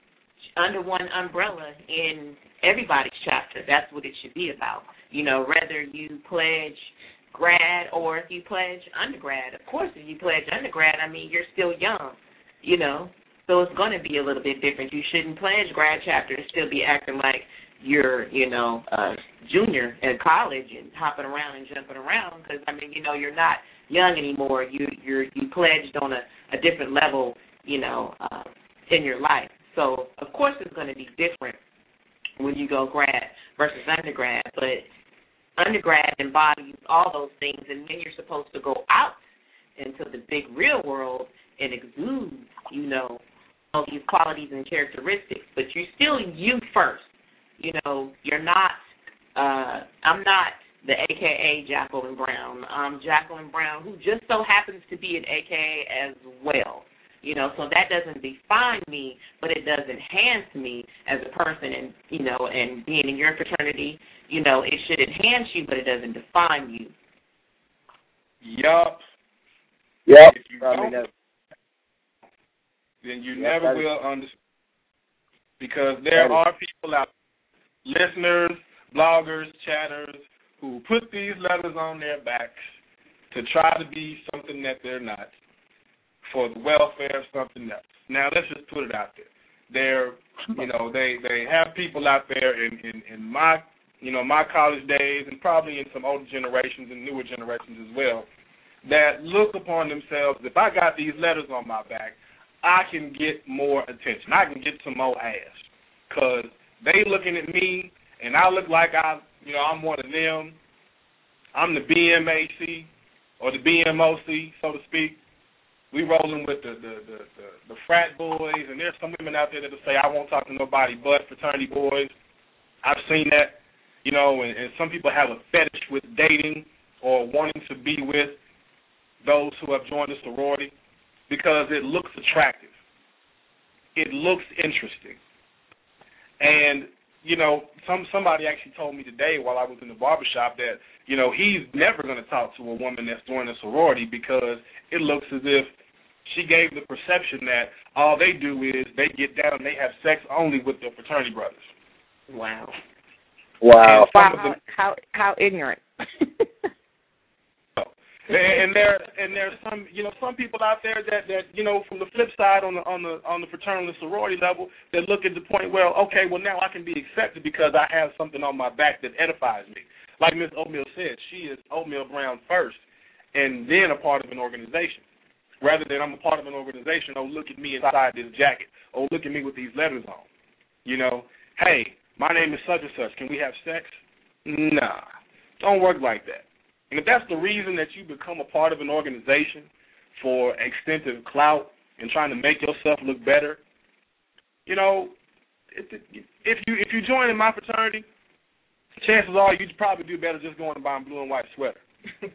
under one umbrella in everybody's chapter. That's what it should be about. You know, whether you pledge grad or if you pledge undergrad. Of course, if you pledge undergrad, I mean, you're still young, you know, so it's going to be a little bit different. You shouldn't pledge grad chapter and still be acting like you're, you know, a junior in college and hopping around and jumping around because, I mean, you know, you're not young anymore. You you're you pledged on a, a different level, you know, uh, in your life. So, of course, it's going to be different when you go grad versus undergrad, but undergrad embodies all those things, and then you're supposed to go out into the big real world and exude, you know, all these qualities and characteristics, but you're still you first. You know, you're not, uh, I'm not the A K A Jacqueline Brown. I'm Jacqueline Brown, who just so happens to be an A K A as well. You know, so that doesn't define me, but it does enhance me as a person. And, you know, and being in your fraternity, you know, it should enhance you, but it doesn't define you. Yup. Yep. If you don't, then you yep, never will understand. Because there are people out, listeners, bloggers, chatters, who put these letters on their backs to try to be something that they're not, for the welfare of something else. Now, let's just put it out there. They're, you know, they, they have people out there in, in, in my you know, my college days and probably in some older generations and newer generations as well, that look upon themselves, if I got these letters on my back, I can get more attention. I can get some more ass because they looking at me and I look like I, you know, I'm one of them. I'm the B M A C or the B M O C, so to speak. We rolling with the the, the, the the frat boys, and there's some women out there that will say, I won't talk to nobody but fraternity boys. I've seen that, you know, and, and some people have a fetish with dating or wanting to be with those who have joined the sorority because it looks attractive. It looks interesting. And, you know, some somebody actually told me today while I was in the barbershop that, you know, he's never going to talk to a woman that's joined a sorority because it looks as if she gave the perception that all they do is they get down and they have sex only with their fraternity brothers. Wow. Wow. Wow. How, how, how ignorant. And there, and there's some, you know, some people out there that, that, you know, from the flip side on the on the on the fraternity and sorority level, that look at the point, well, okay, well now I can be accepted because I have something on my back that edifies me. Like Miss Oatmeal said, she is Oatmeal Brown first, and then a part of an organization, rather than I'm a part of an organization. Oh, look at me inside this jacket. Oh, look at me with these letters on. You know, hey, my name is such and such. Can we have sex? Nah, don't work like that. And if that's the reason that you become a part of an organization for extensive clout and trying to make yourself look better, you know, if you if you join in my fraternity, chances are you'd probably do better just going and buying blue and white sweater. and,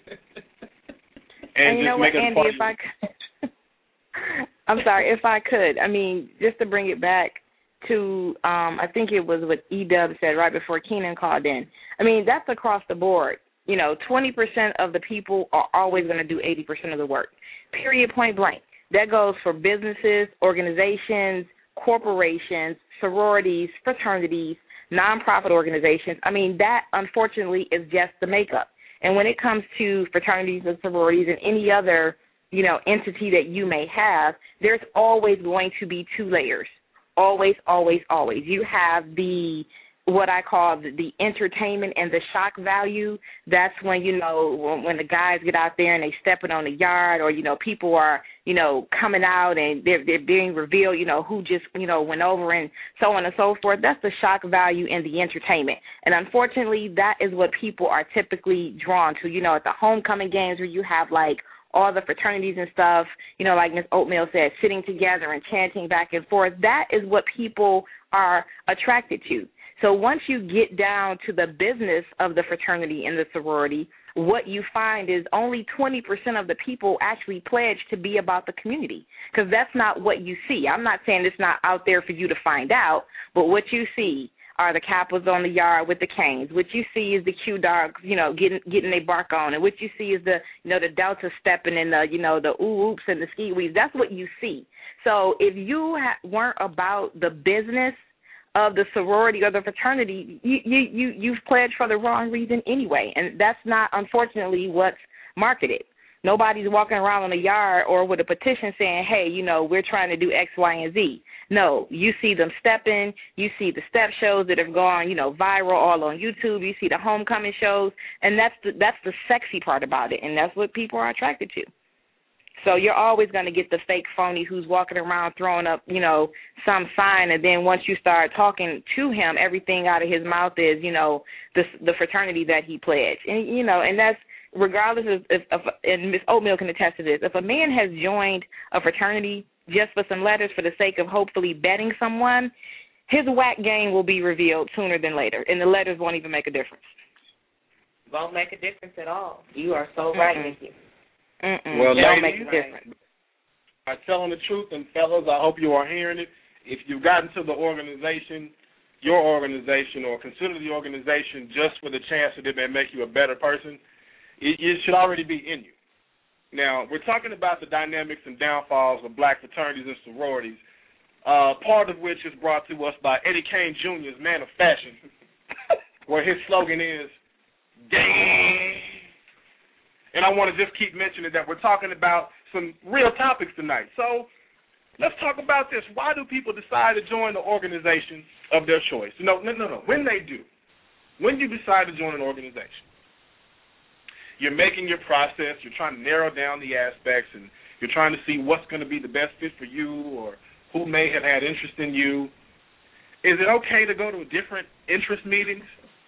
and you just know make what, it Andy, part if I could, I'm sorry, if I could, I mean, just to bring it back to, um, I think it was what E-Dub said right before Keenan called in. I mean, that's across the board. You know, twenty percent of the people are always going to do eighty percent of the work, period, point blank. That goes for businesses, organizations, corporations, sororities, fraternities, nonprofit organizations. I mean, that, unfortunately, is just the makeup. And when it comes to fraternities and sororities and any other, you know, entity that you may have, there's always going to be two layers. Always, always, always. You have the what I call the, the entertainment and the shock value. That's when, you know, when, when the guys get out there and they stepping on the yard, or, you know, people are, you know, coming out and they're, they're being revealed, you know, who just, you know, went over and so on and so forth. That's the shock value and the entertainment. And unfortunately, that is what people are typically drawn to, you know, at the homecoming games where you have, like, all the fraternities and stuff, you know, like Miss Oatmeal said, sitting together and chanting back and forth. That is what people are attracted to. So once you get down to the business of the fraternity and the sorority, what you find is only twenty percent of the people actually pledge to be about the community, because that's not what you see. I'm not saying it's not out there for you to find out, but what you see are the Kappas on the yard with the canes. What you see is the Q dogs, you know, getting getting their bark on, and what you see is the, you know, the Delta stepping and the, you know, the ooh oops and the ski weaves. That's what you see. So if you ha- weren't about the business of the sorority or the fraternity, you, you, you, you've pledged for the wrong reason anyway, and that's not, unfortunately, what's marketed. Nobody's walking around in the yard or with a petition saying, hey, you know, we're trying to do X, Y, and Z. No, you see them stepping, you see the step shows that have gone, you know, viral all on YouTube, you see the homecoming shows, and that's the, that's the sexy part about it, and that's what people are attracted to. So you're always going to get the fake phony who's walking around throwing up, you know, some sign, and then once you start talking to him, everything out of his mouth is, you know, the the fraternity that he pledged. And, you know, and that's regardless of, if, if and Miss Oatmeal can attest to this, if a man has joined a fraternity just for some letters for the sake of hopefully betting someone, his whack game will be revealed sooner than later, and the letters won't even make a difference. Won't make a difference at all. You are so mm-hmm. right, Nikki. Mm-mm. Well, don't ladies, make a difference. I'm telling the truth, and fellas, I hope you are hearing it. If you've gotten to the organization, your organization, or consider the organization just for the chance that it may make you a better person, it, it should already be in you. Now, we're talking about the dynamics and downfalls of black fraternities and sororities, uh, part of which is brought to us by Eddie Kane Junior's Man of Fashion, where his slogan is, dang. And I want to just keep mentioning that we're talking about some real topics tonight. So let's talk about this. Why do people decide to join the organization of their choice? No, no, no, no. When they do, when you decide to join an organization, you're making your process, you're trying to narrow down the aspects, and you're trying to see what's going to be the best fit for you or who may have had interest in you. Is it okay to go to different interest meetings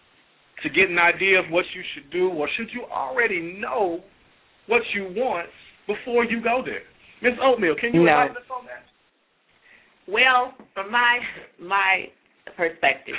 to get an idea of what you should do, or should you already know what you want before you go there? Miz Oatmeal, can you no. enlighten us on that? Well, from my my perspective,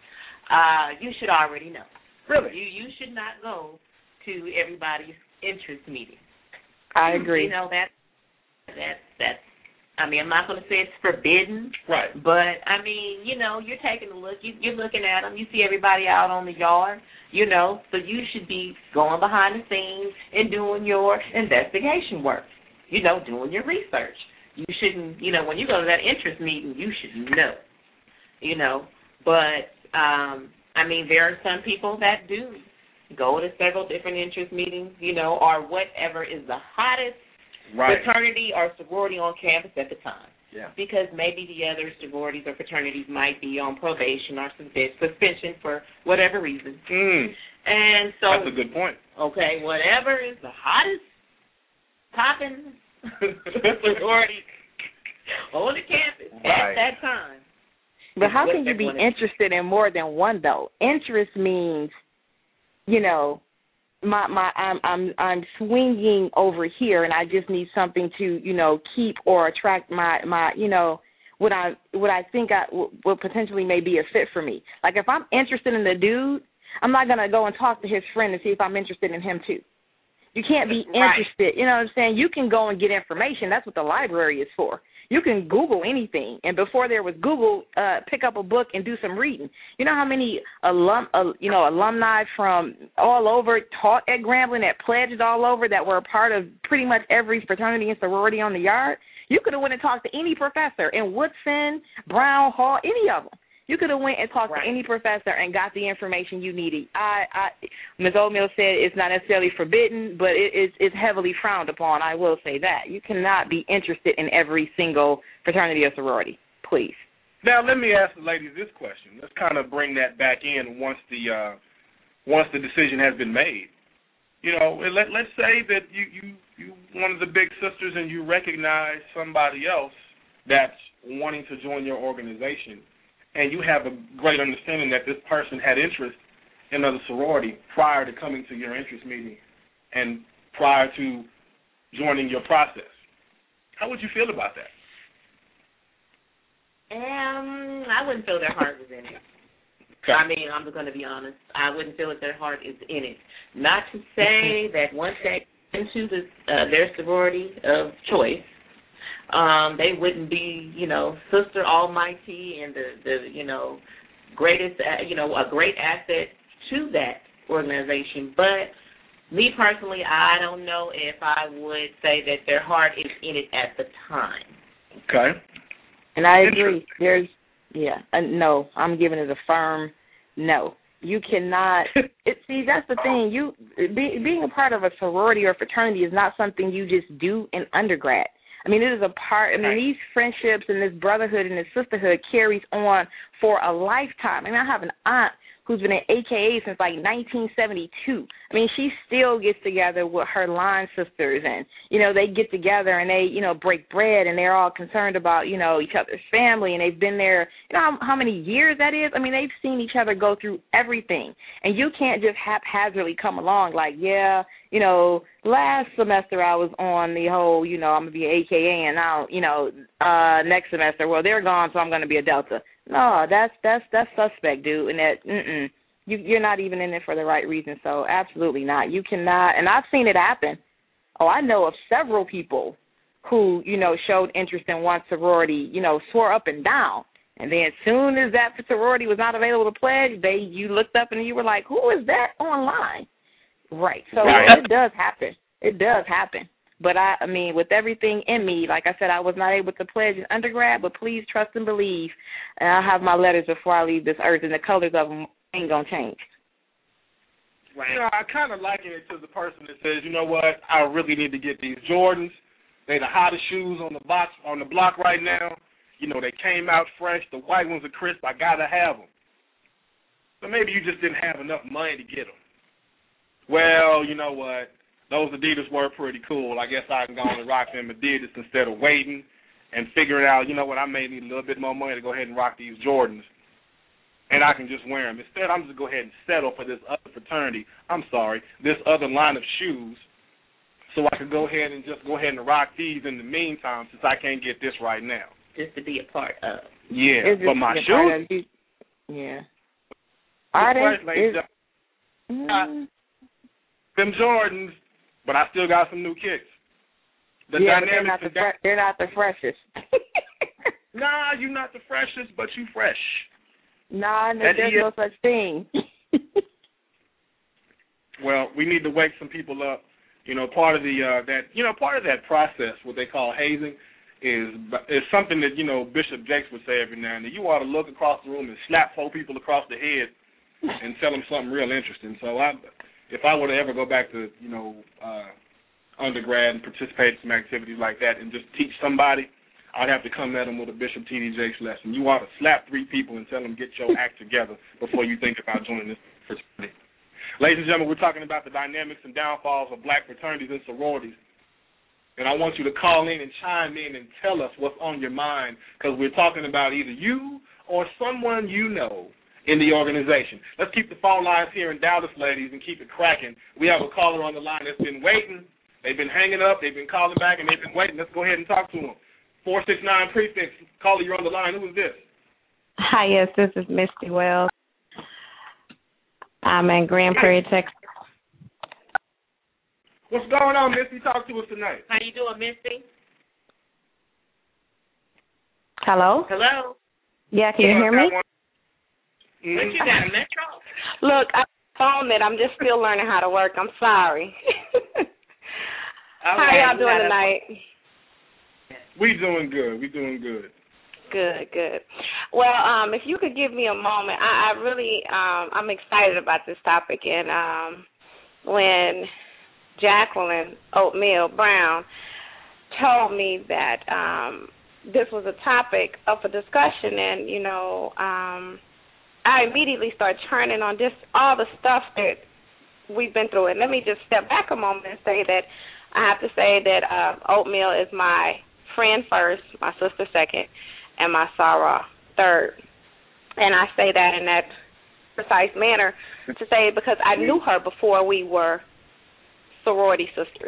uh, you should already know. Really? You you should not go to everybody's interest meeting. I agree. You know, that that that's I mean, I'm not going to say it's forbidden. Right. But, I mean, you know, you're taking a look. You, you're looking at them. You see everybody out on the yard, you know, so you should be going behind the scenes and doing your investigation work, you know, doing your research. You shouldn't, you know, when you go to that interest meeting, you should know, you know. But, um, I mean, there are some people that do go to several different interest meetings, you know, or whatever is the hottest right. fraternity or sorority on campus at the time. Yeah. Because maybe the other sororities or fraternities might be on probation or suspension for whatever reason. Mm. And so that's a good point. Okay, whatever is the hottest popping sorority on the campus right. at that time. But how can you be interested in more than one though? Interest means, you know, my my I'm I'm I'm swinging over here, and I just need something to, you know, keep or attract my my you know what I what I think I will potentially may be a fit for me. Like if I'm interested in the dude, I'm not gonna go and talk to his friend and see if I'm interested in him too. You can't be interested. Right. You know what I'm saying? You can go and get information. That's what the library is for. You can Google anything, and before there was Google, uh, pick up a book and do some reading. You know how many alum, uh, you know, alumni from all over taught at Grambling, that pledged all over, that were a part of pretty much every fraternity and sorority on the yard? You could have went and talked to any professor in Woodson, Brown, Hall, any of them. You could have went and talked right. to any professor and got the information you needed. I, I, Miz Oatmeal said it's not necessarily forbidden, but it is it's heavily frowned upon. I will say that. You cannot be interested in every single fraternity or sorority, please. Now, let me ask the ladies this question. Let's kind of bring that back in once the uh, once the decision has been made. You know, let, let's say that you, you, you one of the big sisters and you recognize somebody else that's wanting to join your organization, and you have a great understanding that this person had interest in another sorority prior to coming to your interest meeting and prior to joining your process. How would you feel about that? Um, I wouldn't feel their heart was in it. Okay. I mean, I'm going to be honest. I wouldn't feel that their heart is in it. Not to say that once they get into the, uh, their sorority of choice, Um, they wouldn't be, you know, Sister Almighty and the, the you know, greatest, uh, you know, a great asset to that organization. But me personally, I don't know if I would say that their heart is in it at the time. Okay. And I agree. There's, yeah, uh, no, I'm giving it a firm no. You cannot, it, see, that's the thing. You be, being a part of a sorority or fraternity is not something you just do in undergrad. I mean, it is a part, I mean, these friendships and this brotherhood and this sisterhood carries on for a lifetime. I mean, I have an aunt who's been in A K A since like nineteen seventy-two. I mean, she still gets together with her line sisters, and, you know, they get together and they, you know, break bread, and they're all concerned about, you know, each other's family, and they've been there, you know how, how many years that is? I mean, they've seen each other go through everything, and you can't just haphazardly come along like, yeah, you know, last semester I was on the whole, you know, I'm going to be an A K A, and now, you know, uh, next semester, well, they're gone, so I'm going to be a Delta. No, that's that's that's suspect, dude, and that mm-mm. You, you're not even in it for the right reason, so absolutely not. You cannot, and I've seen it happen. Oh, I know of several people who, you know, showed interest in one sorority, you know, swore up and down, and then as soon as that sorority was not available to pledge, they you looked up and you were like, who is that online? Right, so right. It does happen. It does happen. But, I, I mean, with everything in me, like I said, I was not able to pledge in undergrad, but please trust and believe. And I'll have my letters before I leave this earth, and the colors of them ain't going to change. Right. You know, I kind of liken it to the person that says, you know what, I really need to get these Jordans. They're the hottest shoes on the box on the block right now. You know, they came out fresh. The white ones are crisp. I got to have them. So maybe you just didn't have enough money to get them. Well, you know what? Those Adidas were pretty cool. I guess I can go on and rock them Adidas instead of waiting and figuring out, you know what, I may need a little bit more money to go ahead and rock these Jordans, and I can just wear them. Instead, I'm just going to go ahead and settle for this other fraternity, I'm sorry, this other line of shoes, so I can go ahead and just go ahead and rock these in the meantime since I can't get this right now. Just to be a part of. Yeah, but my shoes. You, yeah. Are they? Is, mm, them Jordans, but I still got some new kicks. The yeah, dynamics they're not the fre- they're not the freshest. Nah, you're not the freshest, but you fresh. Nah, no, there's no such thing. Well, we need to wake some people up. You know, part of the uh, that you know part of that process, what they call hazing, is is something that you know Bishop Jakes would say every now and then. You ought to look across the room and slap four people across the head and tell them something real interesting. So, I, if I were to ever go back to you know uh, undergrad and participate in some activities like that and just teach somebody, I'd have to come at them with a Bishop T D Jakes lesson. You ought to slap three people and tell them get your act together before you think about joining this fraternity. Ladies and gentlemen, we're talking about the dynamics and downfalls of black fraternities and sororities. And I want you to call in and chime in and tell us what's on your mind, because we're talking about either you or someone you know in the organization. Let's keep the phone lines here in Dallas, ladies, and keep it cracking. We have a caller on the line that's been waiting. They've been hanging up. They've been calling back, and they've been waiting. Let's go ahead and talk to them. four six nine prefix. Caller, you're on the line. Who is this? Hi, yes, this is Misty Wells. I'm in Grand Prairie, Texas. What's going on, Misty? Talk to us tonight. How you doing, Misty? Hello? Hello? Yeah, can you hear me? Mm-hmm. What you got, Metro? Look, I'm on it. I'm just still learning how to work. I'm sorry. How right, y'all doing tonight? We doing good. We doing good. Good, good. Well, um, if you could give me a moment, I, I really, um, I'm excited about this topic. And um, when Jacqueline Oatmeal Brown told me that um, this was a topic up for discussion, and, you know, um, I immediately started churning on just all the stuff that we've been through. And let me just step back a moment and say that I have to say that uh, Oatmeal is my friend first, my sister second, and my soror third. And I say that in that precise manner to say because I knew her before we were sorority sisters.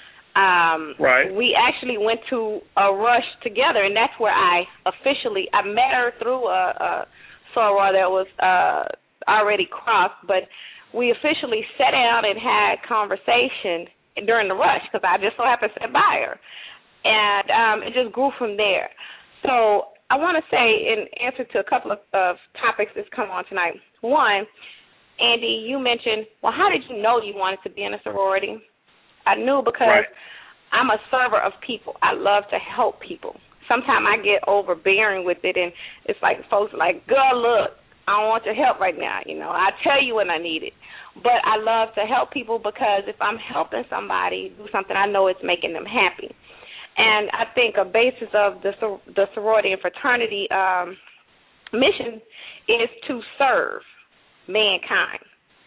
Um, right. We actually went to a rush together, and that's where I officially, I met her through a, a soror that was uh, already crossed, but we officially sat down and had conversation during the rush because I just so happened to sit by her. And um, it just grew from there. So I want to say in answer to a couple of, of topics that's come on tonight. One, Andy, you mentioned, well, how did you know you wanted to be in a sorority? I knew because right. I'm a server of people. I love to help people. Sometimes I get overbearing with it, and it's like folks are like, girl, look, I don't want your help right now. You know, I tell you when I need it. But I love to help people because if I'm helping somebody do something, I know it's making them happy. And I think a basis of the the sorority and fraternity um, mission is to serve mankind.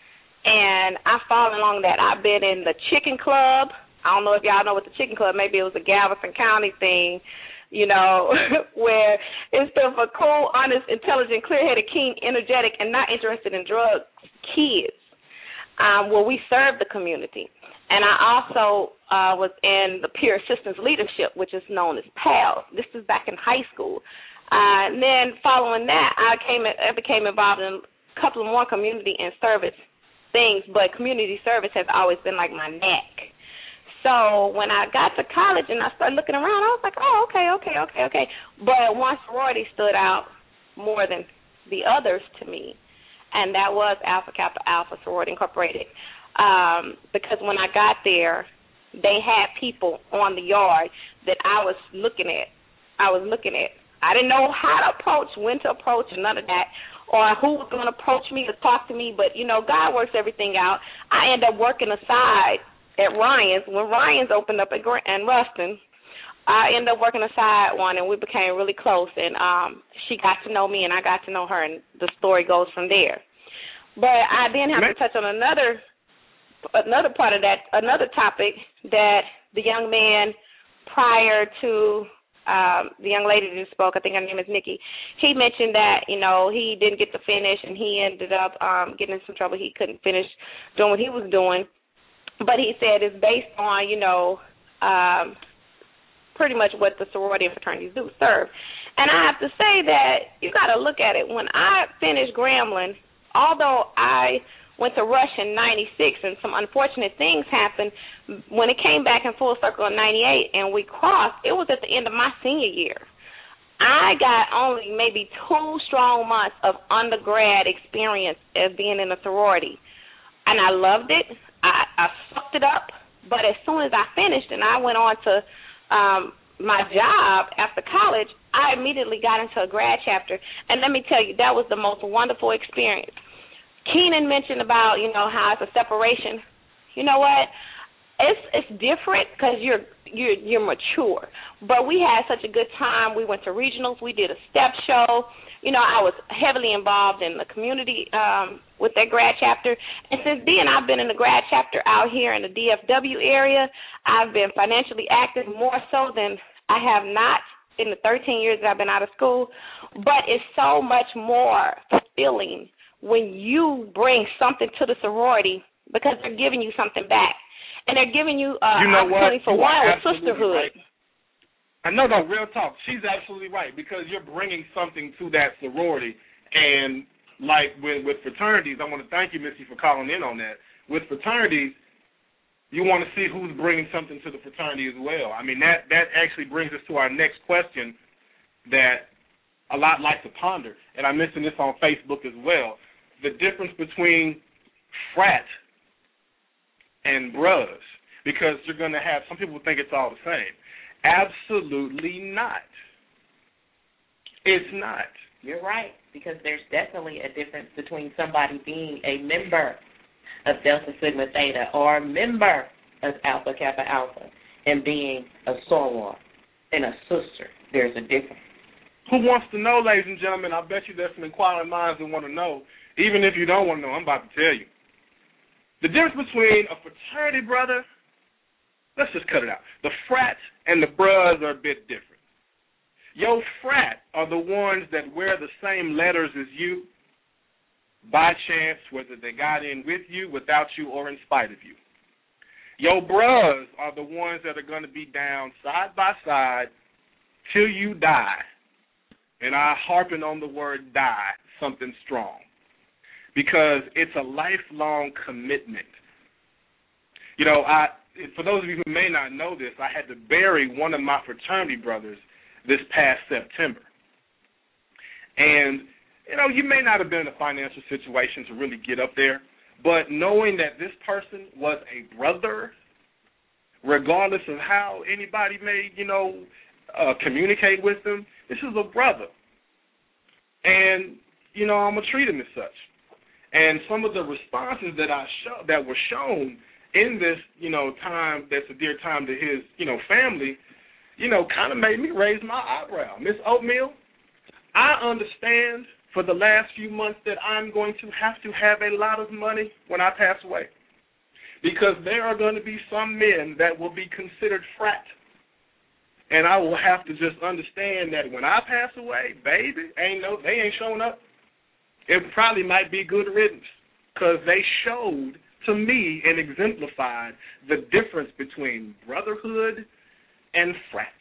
And I follow along that. I've been in the Chicken Club. I don't know if y'all know what the Chicken Club, maybe it was a Galveston County thing, you know, where it stood for cool, honest, intelligent, clear-headed, keen, energetic, and not interested in drugs kids, um, where we serve the community. And I also uh, was in the Peer Assistance Leadership, which is known as P A L S. This is back in high school. Uh, and then following that, I came, I became involved in a couple of more community and service things, but community service has always been like my neck. So when I got to college and I started looking around, I was like, oh, okay, okay, okay, okay. But one sorority stood out more than the others to me, and that was Alpha Kappa Alpha Sorority Incorporated. Um, because when I got there, they had people on the yard that I was looking at. I was looking at. I didn't know how to approach, when to approach, and none of that, or who was going to approach me to talk to me. But, you know, God works everything out. I ended up working aside at Ryan's. When Ryan's opened up at in Ruston, I ended up working aside one, and we became really close. And um, she got to know me, and I got to know her, and the story goes from there. But I then have to touch on another another part of that, another topic that the young man prior to um, the young lady that spoke, I think her name is Nikki, he mentioned that, you know, he didn't get to finish and he ended up um, getting in some trouble. He couldn't finish doing what he was doing. But he said it's based on, you know, um, pretty much what the sorority and fraternities do serve. And I have to say that you got to look at it. When I finished Grambling, although I went to Rush in ninety-six and some unfortunate things happened, when it came back in full circle in ninety-eight and we crossed, it was at the end of my senior year. I got only maybe two strong months of undergrad experience as being in a sorority. And I loved it. I, I sucked it up. But as soon as I finished and I went on to um, my job after college, I immediately got into a grad chapter. And let me tell you, that was the most wonderful experience. Keenan mentioned about, you know, how it's a separation. You know what? It's it's different because you're you're you're mature. But we had such a good time. We went to regionals. We did a step show. You know, I was heavily involved in the community um, with that grad chapter. And since then, I've been in the grad chapter out here in the D F W area. I've been financially active more so than I have not in the thirteen years that I've been out of school. But it's so much more fulfilling when you bring something to the sorority because they're giving you something back. And they're giving you uh, you know opportunity what? for you one with sisterhood. Right. I know, no, real talk. She's absolutely right because you're bringing something to that sorority. And like with, with fraternities, I want to thank you, Missy, for calling in on that. With fraternities, you want to see who's bringing something to the fraternity as well. I mean, that, that actually brings us to our next question that a lot like to ponder. And I mentioned this on Facebook as well. The difference between frat and bros, because you're going to have, some people think it's all the same. Absolutely not. It's not. You're right, because there's definitely a difference between somebody being a member of Delta Sigma Theta or a member of Alpha Kappa Alpha and being a soror and a sister. There's a difference. Who wants to know, ladies and gentlemen? I bet you there's some inquiring minds that want to know. Even if you don't want to know, I'm about to tell you. The difference between a fraternity brother, let's just cut it out. The frat and the bros are a bit different. Your frat are the ones that wear the same letters as you by chance, whether they got in with you, without you, or in spite of you. Your bros are the ones that are going to be down side by side till you die. And I harping on the word die, something strong. Because it's a lifelong commitment. You know, I for those of you who may not know this, I had to bury one of my fraternity brothers this past September. And, you know, you may not have been in a financial situation to really get up there, but knowing that this person was a brother, regardless of how anybody may, you know, uh, communicate with them, this is a brother. And, you know, I'm going to treat him as such. And some of the responses that I show, that were shown in this, you know, time that's a dear time to his, you know, family, you know, kind of made me raise my eyebrow. Miss Oatmeal, I understand for the last few months that I'm going to have to have a lot of money when I pass away because there are going to be some men that will be considered frat. And I will have to just understand that when I pass away, baby, ain't no, they ain't showing up. It probably might be good riddance because they showed to me and exemplified the difference between brotherhood and frat.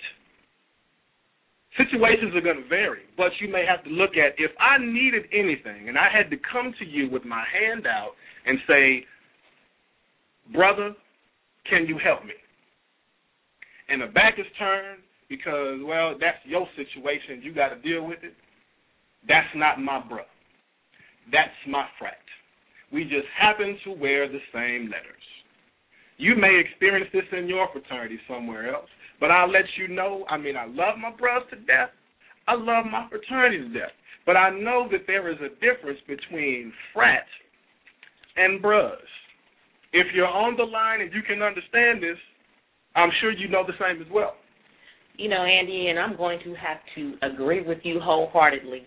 Situations are going to vary, but you may have to look at if I needed anything and I had to come to you with my hand out and say, brother, can you help me? And the back is turned because, well, that's your situation. You got to deal with it. That's not my brother. That's my frat. We just happen to wear the same letters. You may experience this in your fraternity somewhere else, but I'll let you know, I mean, I love my brothers to death. I love my fraternity to death. But I know that there is a difference between frat and bros. If you're on the line and you can understand this, I'm sure you know the same as well. You know, Andy, and I'm going to have to agree with you wholeheartedly.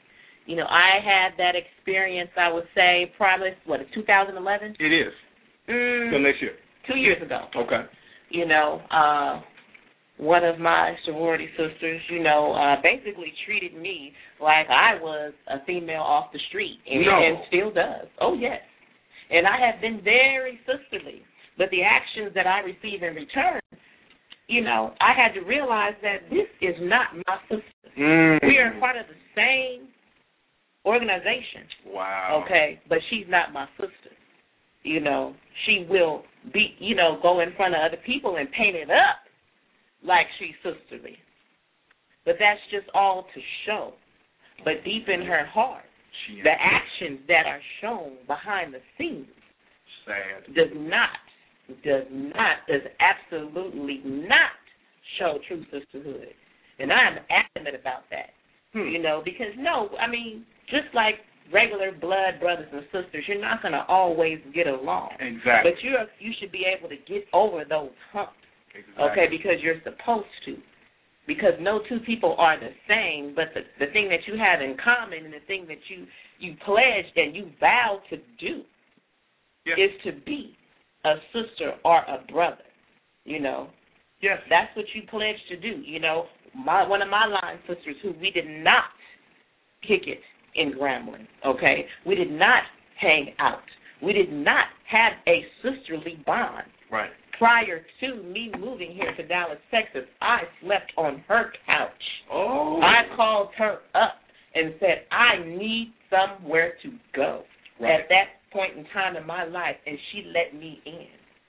You know, I had that experience, I would say, probably, what, two thousand eleven? It is. Mm, Till next year. Two years ago. Okay. You know, uh, one of my sorority sisters, you know, uh, basically treated me like I was a female off the street, and, no. and still does. Oh, yes. And I have been very sisterly, but the actions that I receive in return, you know, I had to realize that this is not my sister. Mm. We are part of the same organization. Wow. Okay, but she's not my sister. You know, she will be, you know, go in front of other people and paint it up like she's sisterly. But that's just all to show. But deep in her heart, she the actions that are shown behind the scenes sad. does not, does not, does absolutely not show true sisterhood. And I am adamant about that. Hmm. You know, because no, I mean, just like regular blood brothers and sisters, you're not going to always get along. Exactly. But you you should be able to get over those humps. Exactly. Okay, because you're supposed to. Because no two people are the same, but the, the thing that you have in common and the thing that you, you pledged and you vowed to do yes. is to be a sister or a brother, you know. Yes. That's what you pledged to do, you know. My One of my line sisters who we did not kick it in Grambling, okay? We did not hang out. We did not have a sisterly bond. Right. Prior to me moving here to Dallas, Texas, I slept on her couch. Oh. I called her up and said, I need somewhere to go right. at that point in time in my life, and she let me in.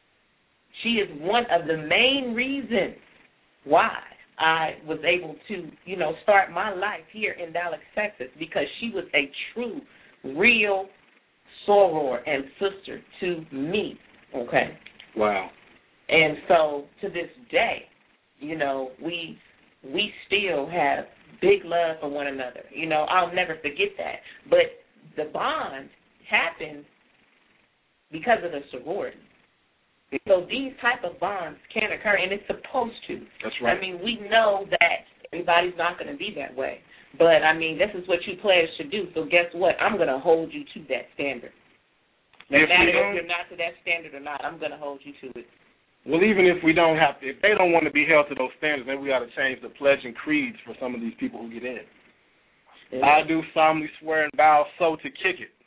She is one of the main reasons why I was able to, you know, start my life here in Dallas, Texas, because she was a true, real soror and sister to me, okay? Wow. And so to this day, you know, we we still have big love for one another. You know, I'll never forget that. But the bond happened because of the sorority. So these type of bonds can occur, and it's supposed to. That's right. I mean, we know that everybody's not going to be that way. But, I mean, this is what you pledged to do, so guess what? I'm going to hold you to that standard. No matter if you're not to that standard or not, I'm going to hold you to it. Well, even if we don't have to, if they don't want to be held to those standards, maybe we got to change the pledge and creeds for some of these people who get in. Yeah. I do solemnly swear and vow so to kick it,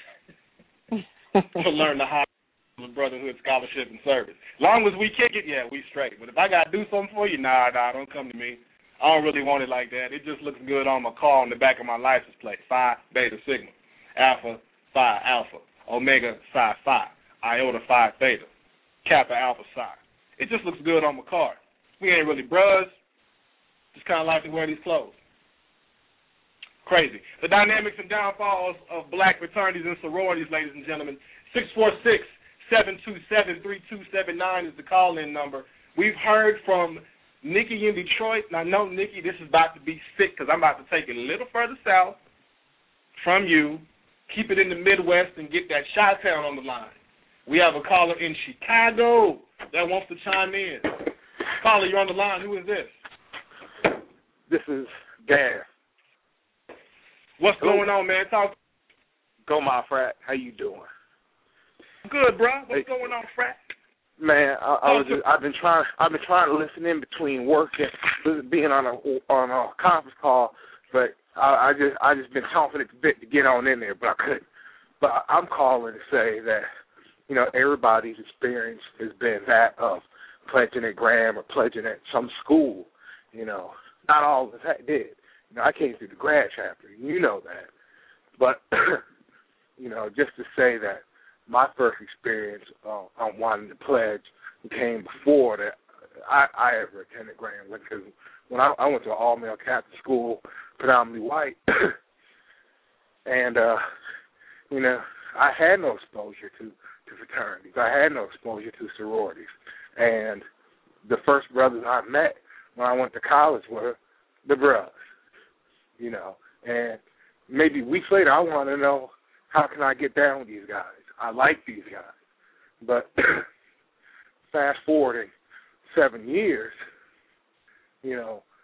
to learn the high of brotherhood, scholarship, and service. As long as we kick it, yeah, we straight. But if I got to do something for you, nah, nah, don't come to me. I don't really want it like that. It just looks good on my car on the back of my license plate. Phi, Beta, Sigma. Alpha, Phi, Alpha. Omega, Psi, Phi. Iota, Phi, Beta. Kappa, Alpha, Psi. It just looks good on my car. We ain't really bros. Just kind of like to wear these clothes. Crazy. The dynamics and downfalls of black fraternities and sororities, ladies and gentlemen. six four six, seven two seven, three two seven nine is the call-in number. We've heard from Nikki in Detroit, and I know, Nikki, this is about to be sick because I'm about to take it a little further south from you, keep it in the Midwest, and get that Chi-Town on the line. We have a caller in Chicago that wants to chime in. Caller, you're on the line. Who is this? This is Gas. What's going on, man? Talk. Go, my frat. How you doing? Good, bro. What's hey. going on, frat? Man, I, I was just, I've been trying. I've been trying to listen in between work and being on a on a conference call, but I, I just I just been chomping at the bit to get on in there, but I couldn't. But I'm calling to say that, you know, everybody's experience has been that of pledging at Graham or pledging at some school. You know, not all of us did. You know, I came through the grad chapter. You know that. But, you know, just to say that my first experience uh, on wanting to pledge came before that I, I ever attended Graham. Because when I, I went to an all-male Catholic school, predominantly white, and, uh, you know, I had no exposure to, to fraternities. I had no exposure to sororities. And the first brothers I met when I went to college were the brothers, you know. And maybe weeks later I want to know, how can I get down with these guys? I like these guys. But fast forwarding seven years, you know,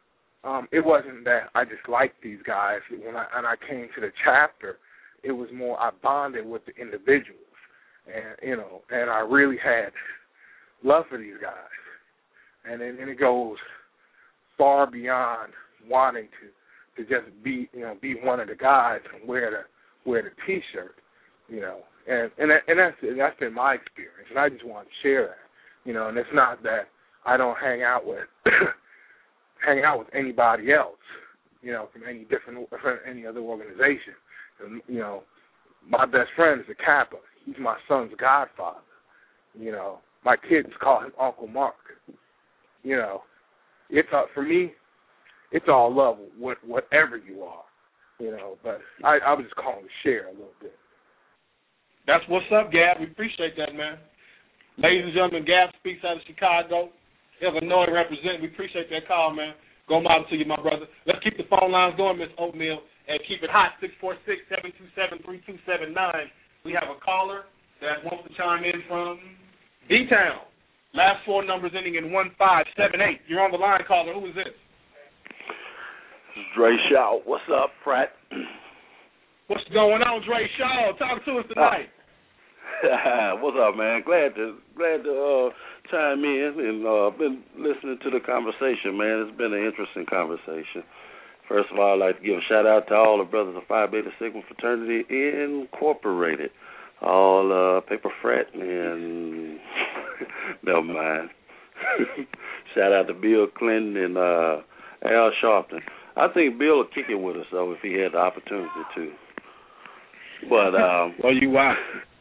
um, it wasn't that I just liked these guys. When I and I came to the chapter, it was more I bonded with the individuals, and you know, and I really had love for these guys, and then and it goes far beyond wanting to to just be you know be one of the guys and wear the wear the T-shirt, you know, and and that, and that's that's been my experience, and I just want to share that, you know, and it's not that I don't hang out with hang out with anybody else, you know, from any different from any other organization. And, you know, my best friend is a Kappa. He's my son's godfather. You know, my kids call him Uncle Mark. You know, it's uh, for me, it's all love, what, whatever you are. You know, but I, I was just calling to share a little bit. That's what's up, Gab. We appreciate that, man. Ladies and gentlemen, Gab speaks out of Chicago. Illinois represent. We appreciate that call, man. Go out to you, my brother. Let's keep the phone lines going, Miss Oatmeal, and keep it hot. six four six, seven two seven, three two seven nine. We have a caller that wants to chime in from D-Town. Last four numbers ending in one five seven eight. You're on the line, caller. Who is this? This is Dre Shaw. What's up, Pratt? What's going on, Dre Shaw? Talk to us tonight. Uh, what's up, man? Glad to glad to uh, chime in and uh, been listening to the conversation, man. It's been an interesting conversation. First of all, I'd like to give a shout out to all the brothers of Phi Beta Sigma Fraternity Incorporated, all uh, Paper Frat and never mind. Shout out to Bill Clinton and uh, Al Sharpton. I think Bill would kick it with us though if he had the opportunity to. But um, well, you are.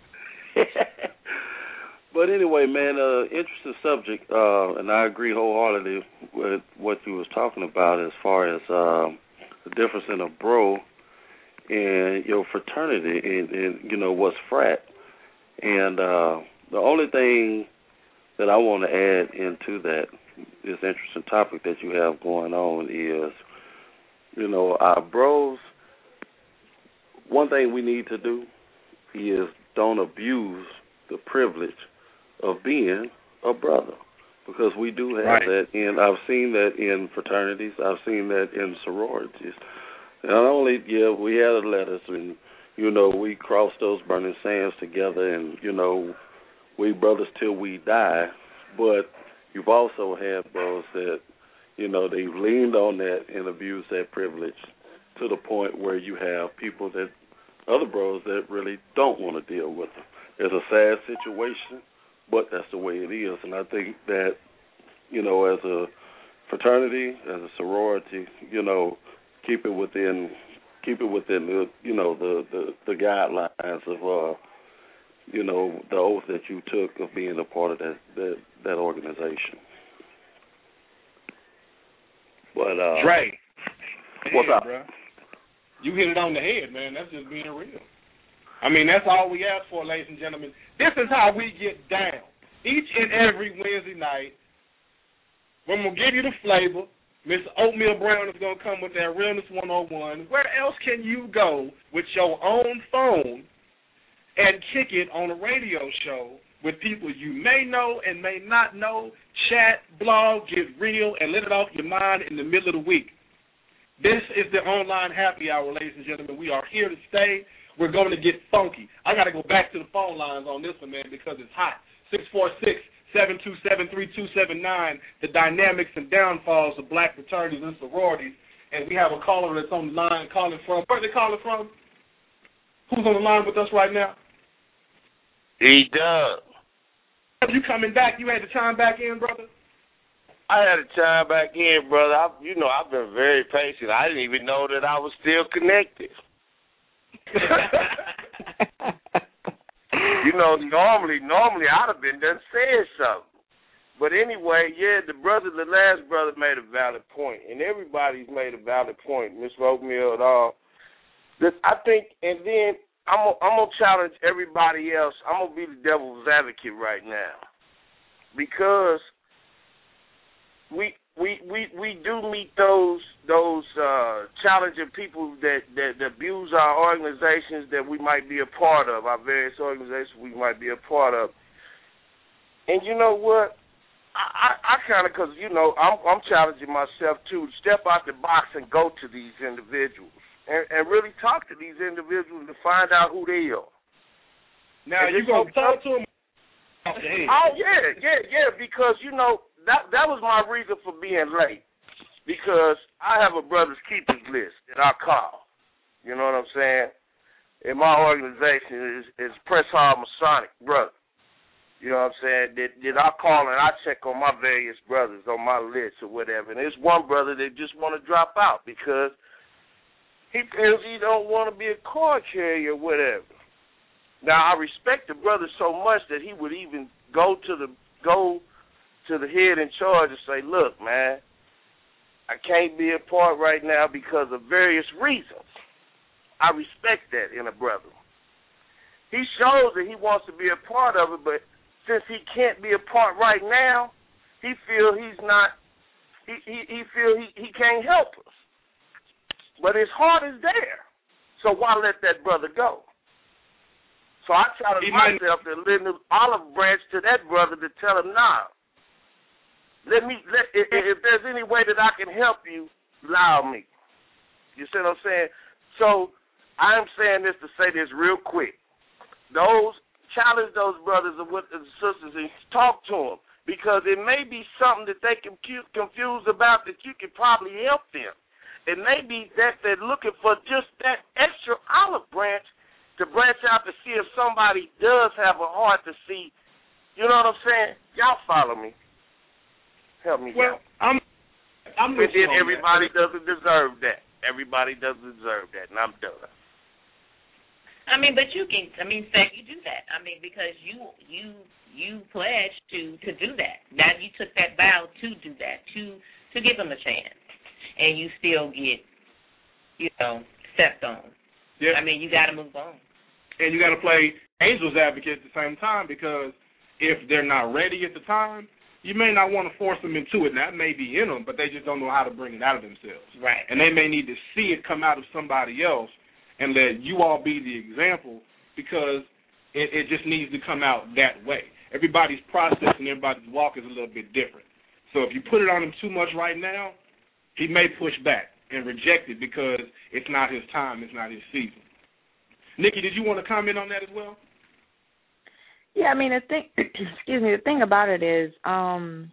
But anyway, man, uh, interesting subject, uh, and I agree wholeheartedly with what you was talking about as far as uh, the difference in a bro and your fraternity and, and you know, what's frat. And uh, the only thing that I want to add into that, this interesting topic that you have going on is, you know, our bros, one thing we need to do is don't abuse the privilege of being a brother, because we do have right. that, and I've seen that in fraternities, I've seen that in sororities. Not only, yeah, we had letters, and, you know, we crossed those burning sands together, and, you know, we brothers till we die, but you've also had bros that, you know, they've leaned on that and abused that privilege to the point where you have people that, other bros that really don't want to deal with them. It's a sad situation, but that's the way it is. And I think that, you know, as a fraternity, as a sorority, you know, keep it within, keep it within the, you know, the, the, the guidelines of, uh, you know, the oath that you took of being a part of that that, that organization. But uh, Dre, what's yeah, up? Bro. You hit it on the head, man. That's just being real. I mean, that's all we ask for, ladies and gentlemen. This is how we get down. Each and every Wednesday night, when we'll give you the flavor, Miss Oatmeal Brown is going to come with that Realness one oh one. Where else can you go with your own phone and kick it on a radio show with people you may know and may not know, chat, blog, get real, and let it off your mind in the middle of the week? This is the online happy hour, ladies and gentlemen. We are here to stay. We're going to get funky. I got to go back to the phone lines on this one, man, because it's hot. six four six, seven two seven, three two seven nine, the dynamics and downfalls of black fraternities and sororities. And we have a caller that's on the line calling from. Where are they calling from? Who's on the line with us right now? E-Dub. You coming back? You had to chime back in, brother? I had to chime back in, brother. I, you know, I've been very patient. I didn't even know that I was still connected. You know, normally, normally I'd have been done saying something. But anyway, yeah, the brother, the last brother made a valid point, and everybody's made a valid point, Miss Oatmeal and all. This, I think, and then I'm gonna, I'm gonna challenge everybody else. I'm gonna be the devil's advocate right now, because we we we, we do meet those those uh, challenging people that, that, that abuse our organizations that we might be a part of, our various organizations we might be a part of. And you know what? I, I, I kind of, because, you know, I'm, I'm challenging myself to step out the box and go to these individuals and, and really talk to these individuals to find out who they are. Now, and you going to talk to them? Oh, yeah, yeah, yeah, because, you know, that that was my reason for being late, because I have a brother's keepers list that I call. You know what I'm saying? And my organization is, is Press Hard Masonic Brother. You know what I'm saying? That, that I call and I check on my various brothers on my list or whatever. And there's one brother that just want to drop out because he feels he don't want to be a card carrier or whatever. Now, I respect the brother so much that he would even go to the go to the head in charge and say, look, man, I can't be a part right now because of various reasons. I respect that in a brother. He shows that he wants to be a part of it, but since he can't be a part right now, he feel he's not, he, he, he feel he, he can't help us. But his heart is there. So why let that brother go? So I challenge myself to lend an olive branch to that brother to tell him, nah, let me, let, if, if there's any way that I can help you, allow me. You see what I'm saying? So I am saying this to say this real quick. Those, challenge those brothers and sisters and talk to them, because it may be something that they can confused about that you can probably help them. It may be that they're looking for just that extra olive branch to branch out to see if somebody does have a heart to see. You know what I'm saying? Y'all follow me. Help me well, out. I'm, I'm and then everybody that. doesn't deserve that. Everybody doesn't deserve that, and I'm done. I mean, but you can. I mean, say you do that. I mean, because you you you pledged to to do that. Now you took that vow to do that, to to give them a chance, and you still get, you know, stepped on. Yeah. I mean, you got to move on. And you got to play angel's advocate at the same time, because if they're not ready at the time, you may not want to force them into it. Now, it may be in them, but they just don't know how to bring it out of themselves. Right. And they may need to see it come out of somebody else and let you all be the example, because it, it just needs to come out that way. Everybody's process and everybody's walk is a little bit different. So if you put it on him too much right now, he may push back and reject it because it's not his time, it's not his season. Nikki, did you want to comment on that as well? Yeah, I mean, the thing, excuse me, the thing about it is, um,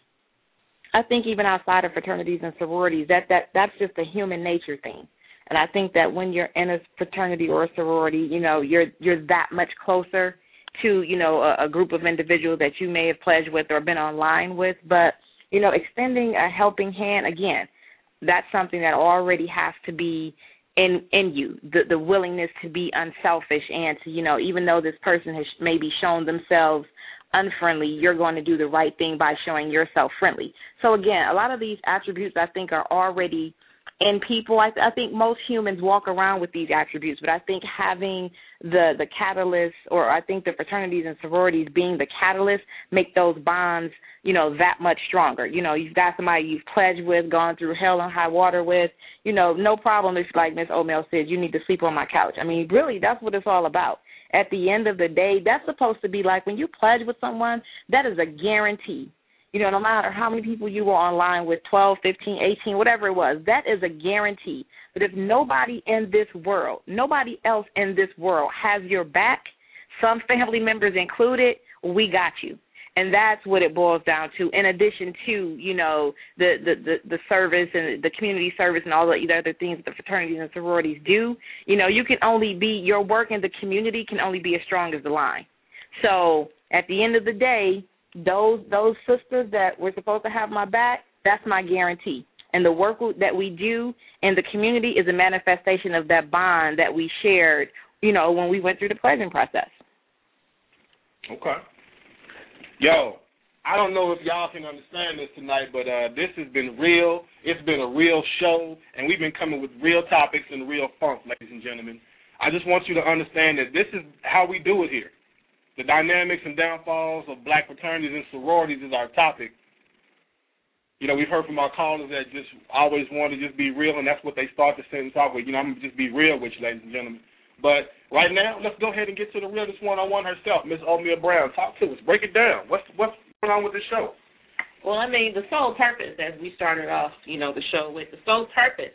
I think even outside of fraternities and sororities, that, that that's just a human nature thing. And I think that when you're in a fraternity or a sorority, you know, you're you're that much closer to, you know, a, a group of individuals that you may have pledged with or been online with. But, you know, extending a helping hand, again, that's something that already has to be in in you, the the willingness to be unselfish and to, you know, even though this person has maybe shown themselves unfriendly, you're going to do the right thing by showing yourself friendly. So, again, a lot of these attributes I think are already in people. I, I think most humans walk around with these attributes, but I think having the, the catalyst, or I think the fraternities and sororities being the catalyst, make those bonds, you know, that much stronger. You know, you've got somebody you've pledged with, gone through hell and high water with, you know, no problem if, like Miss O'Mel said, you need to sleep on my couch. I mean, really, that's what it's all about. At the end of the day, that's supposed to be like when you pledge with someone, that is a guarantee. You know, no matter how many people you were online with, twelve, fifteen, eighteen, whatever it was, that is a guarantee. But if nobody in this world, nobody else in this world has your back, some family members included, we got you. And that's what it boils down to, in addition to, you know, the, the, the, the service and the community service and all the other things that the fraternities and sororities do. You know, you can only be, your work in the community can only be as strong as the line. So at the end of the day, those those sisters that were supposed to have my back, that's my guarantee. And the work that we do in the community is a manifestation of that bond that we shared, you know, when we went through the pledging process. Okay. Yo, I don't know if y'all can understand this tonight, but uh, this has been real. It's been a real show, and we've been coming with real topics and real funk, ladies and gentlemen. I just want you to understand that this is how we do it here. The dynamics and downfalls of black fraternities and sororities is our topic. You know, we've heard from our callers that just always want to just be real, and that's what they start the sentence off with. You know, I'm going to just be real with you, ladies and gentlemen. But right now, let's go ahead and get to the realest one-on-one herself, Miss O'Mel Brown. Talk to us. Break it down. What's what's going on with this show? Well, I mean, the sole purpose, as we started off, you know, the show with, the sole purpose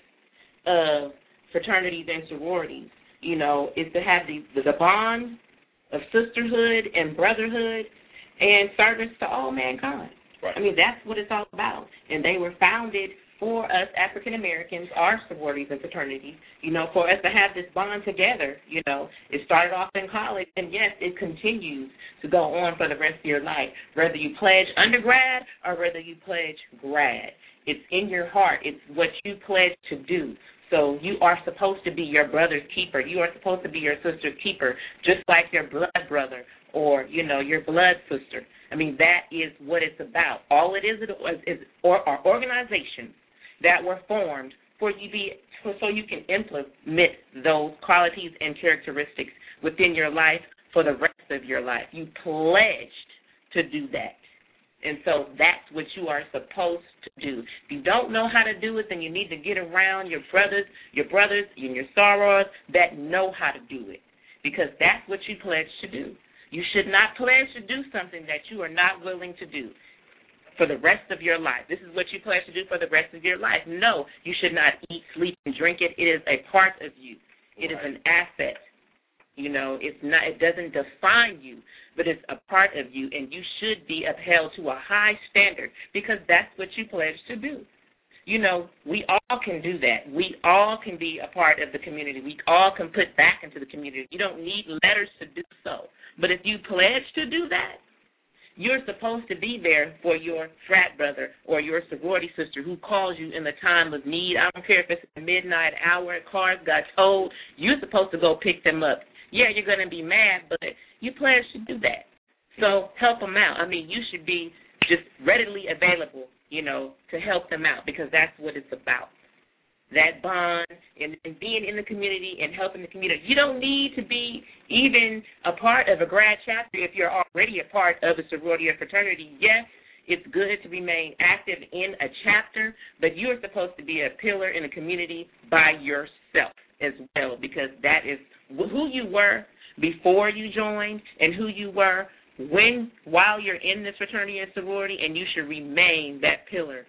of fraternities and sororities, you know, is to have the, the bond of sisterhood and brotherhood and service to all mankind. Right. I mean, that's what it's all about. And they were founded for us African Americans, our sororities and fraternities, you know, for us to have this bond together, you know. It started off in college, and yes, it continues to go on for the rest of your life, whether you pledge undergrad or whether you pledge grad. It's in your heart. It's what you pledge to do. So you are supposed to be your brother's keeper. You are supposed to be your sister's keeper, just like your blood brother or, you know, your blood sister. I mean, that is what it's about. All it is is, is or, are organizations that were formed for you be so you can implement those qualities and characteristics within your life for the rest of your life. You pledged to do that. And so that's what you are supposed to do. If you don't know how to do it, then you need to get around your brothers, your brothers, and your sorors that know how to do it, because that's what you pledged to do. You should not pledge to do something that you are not willing to do for the rest of your life. This is what you pledge to do for the rest of your life. No, you should not eat, sleep, and drink it. It is a part of you. It right. is an asset. You know, it's not. It doesn't define you, but it's a part of you, and you should be upheld to a high standard because that's what you pledge to do. You know, we all can do that. We all can be a part of the community. We all can put back into the community. You don't need letters to do so. But if you pledge to do that, you're supposed to be there for your frat brother or your sorority sister who calls you in the time of need. I don't care if it's a midnight hour, cars got towed. You're supposed to go pick them up. Yeah, you're going to be mad, but you pledge to do that. So help them out. I mean, you should be just readily available, you know, to help them out because that's what it's about. That bond and, and being in the community and helping the community. You don't need to be even a part of a grad chapter if you're already a part of a sorority or fraternity. Yes, it's good to remain active in a chapter, but you're supposed to be a pillar in a community by yourself as well, because that is who you were before you joined and who you were when while you're in this fraternity and sorority, and you should remain that pillar.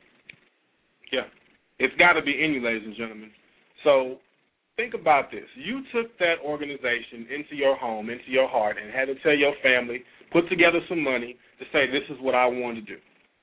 Yeah. It's got to be in you, ladies and gentlemen. So think about this. You took that organization into your home, into your heart, and had to tell your family, put together some money to say this is what I want to do.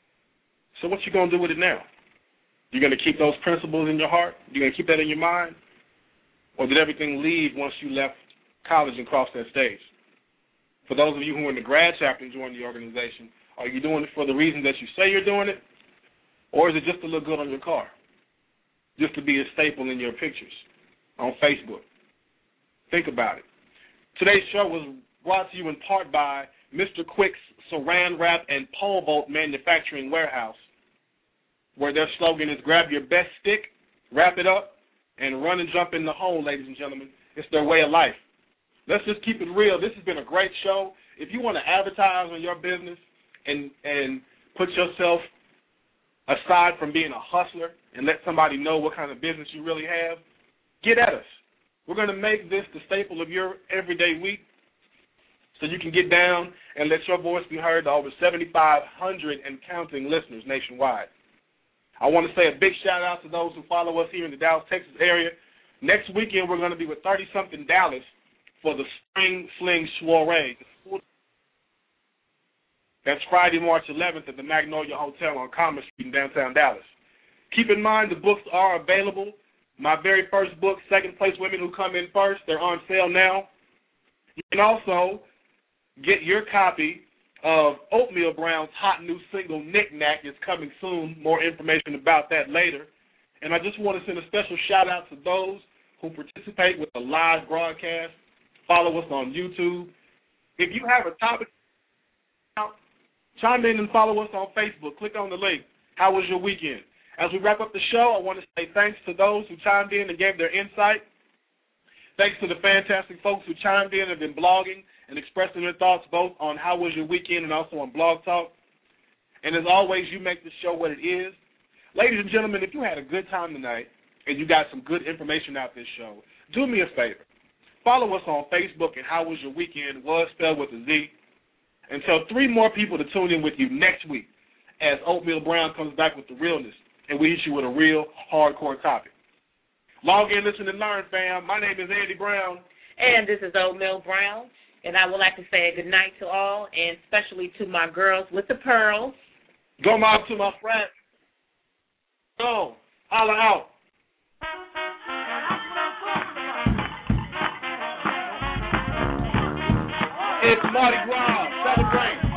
So what you going to do with it now? You're going to keep those principles in your heart? You're going to keep that in your mind? Or did everything leave once you left college and crossed that stage? For those of you who are in the grad chapter and joined the organization, are you doing it for the reason that you say you're doing it? Or is it just to look good on your car? Just to be a staple in your pictures on Facebook? Think about it. Today's show was brought to you in part by Mister Quick's Saran Wrap and Pole Vault Manufacturing Warehouse, where their slogan is grab your best stick, wrap it up, and run and jump in the hole, ladies and gentlemen. It's their way of life. Let's just keep it real. This has been a great show. If you want to advertise on your business and and put yourself aside from being a hustler and let somebody know what kind of business you really have, get at us. We're going to make this the staple of your everyday week so you can get down and let your voice be heard to over seventy-five hundred and counting listeners nationwide. I want to say a big shout-out to those who follow us here in the Dallas, Texas area. Next weekend, we're going to be with thirty-something Dallas for the Spring Fling Soiree. That's Friday, March eleventh at the Magnolia Hotel on Commerce Street in downtown Dallas. Keep in mind the books are available. My very first book, Second Place Women Who Come In First, they're on sale now. You can also get your copy of Oatmeal Brown's hot new single, Knick Knack, is coming soon. More information about that later. And I just want to send a special shout-out to those who participate with the live broadcast. Follow us on YouTube. If you have a topic, chime in and follow us on Facebook. Click on the link. How was your weekend? As we wrap up the show, I want to say thanks to those who chimed in and gave their insight. Thanks to the fantastic folks who chimed in and have been blogging and expressing their thoughts both on How Was Your Weekend and also on Blog Talk. And as always, you make this show what it is. Ladies and gentlemen, if you had a good time tonight and you got some good information out this show, do me a favor. Follow us on Facebook and How Was Your Weekend, was spelled with a Z. And tell three more people to tune in with you next week as Oatmeal Brown comes back with the realness, and we hit you with a real hardcore topic. Log in, listen, and learn, fam. My name is Andy Brown. And this is Oatmeal Brown. And I would like to say good night to all, and especially to my girls with the pearls. Go mob to my friend. Go. Holla out. It's Mardi Gras. Celebrate.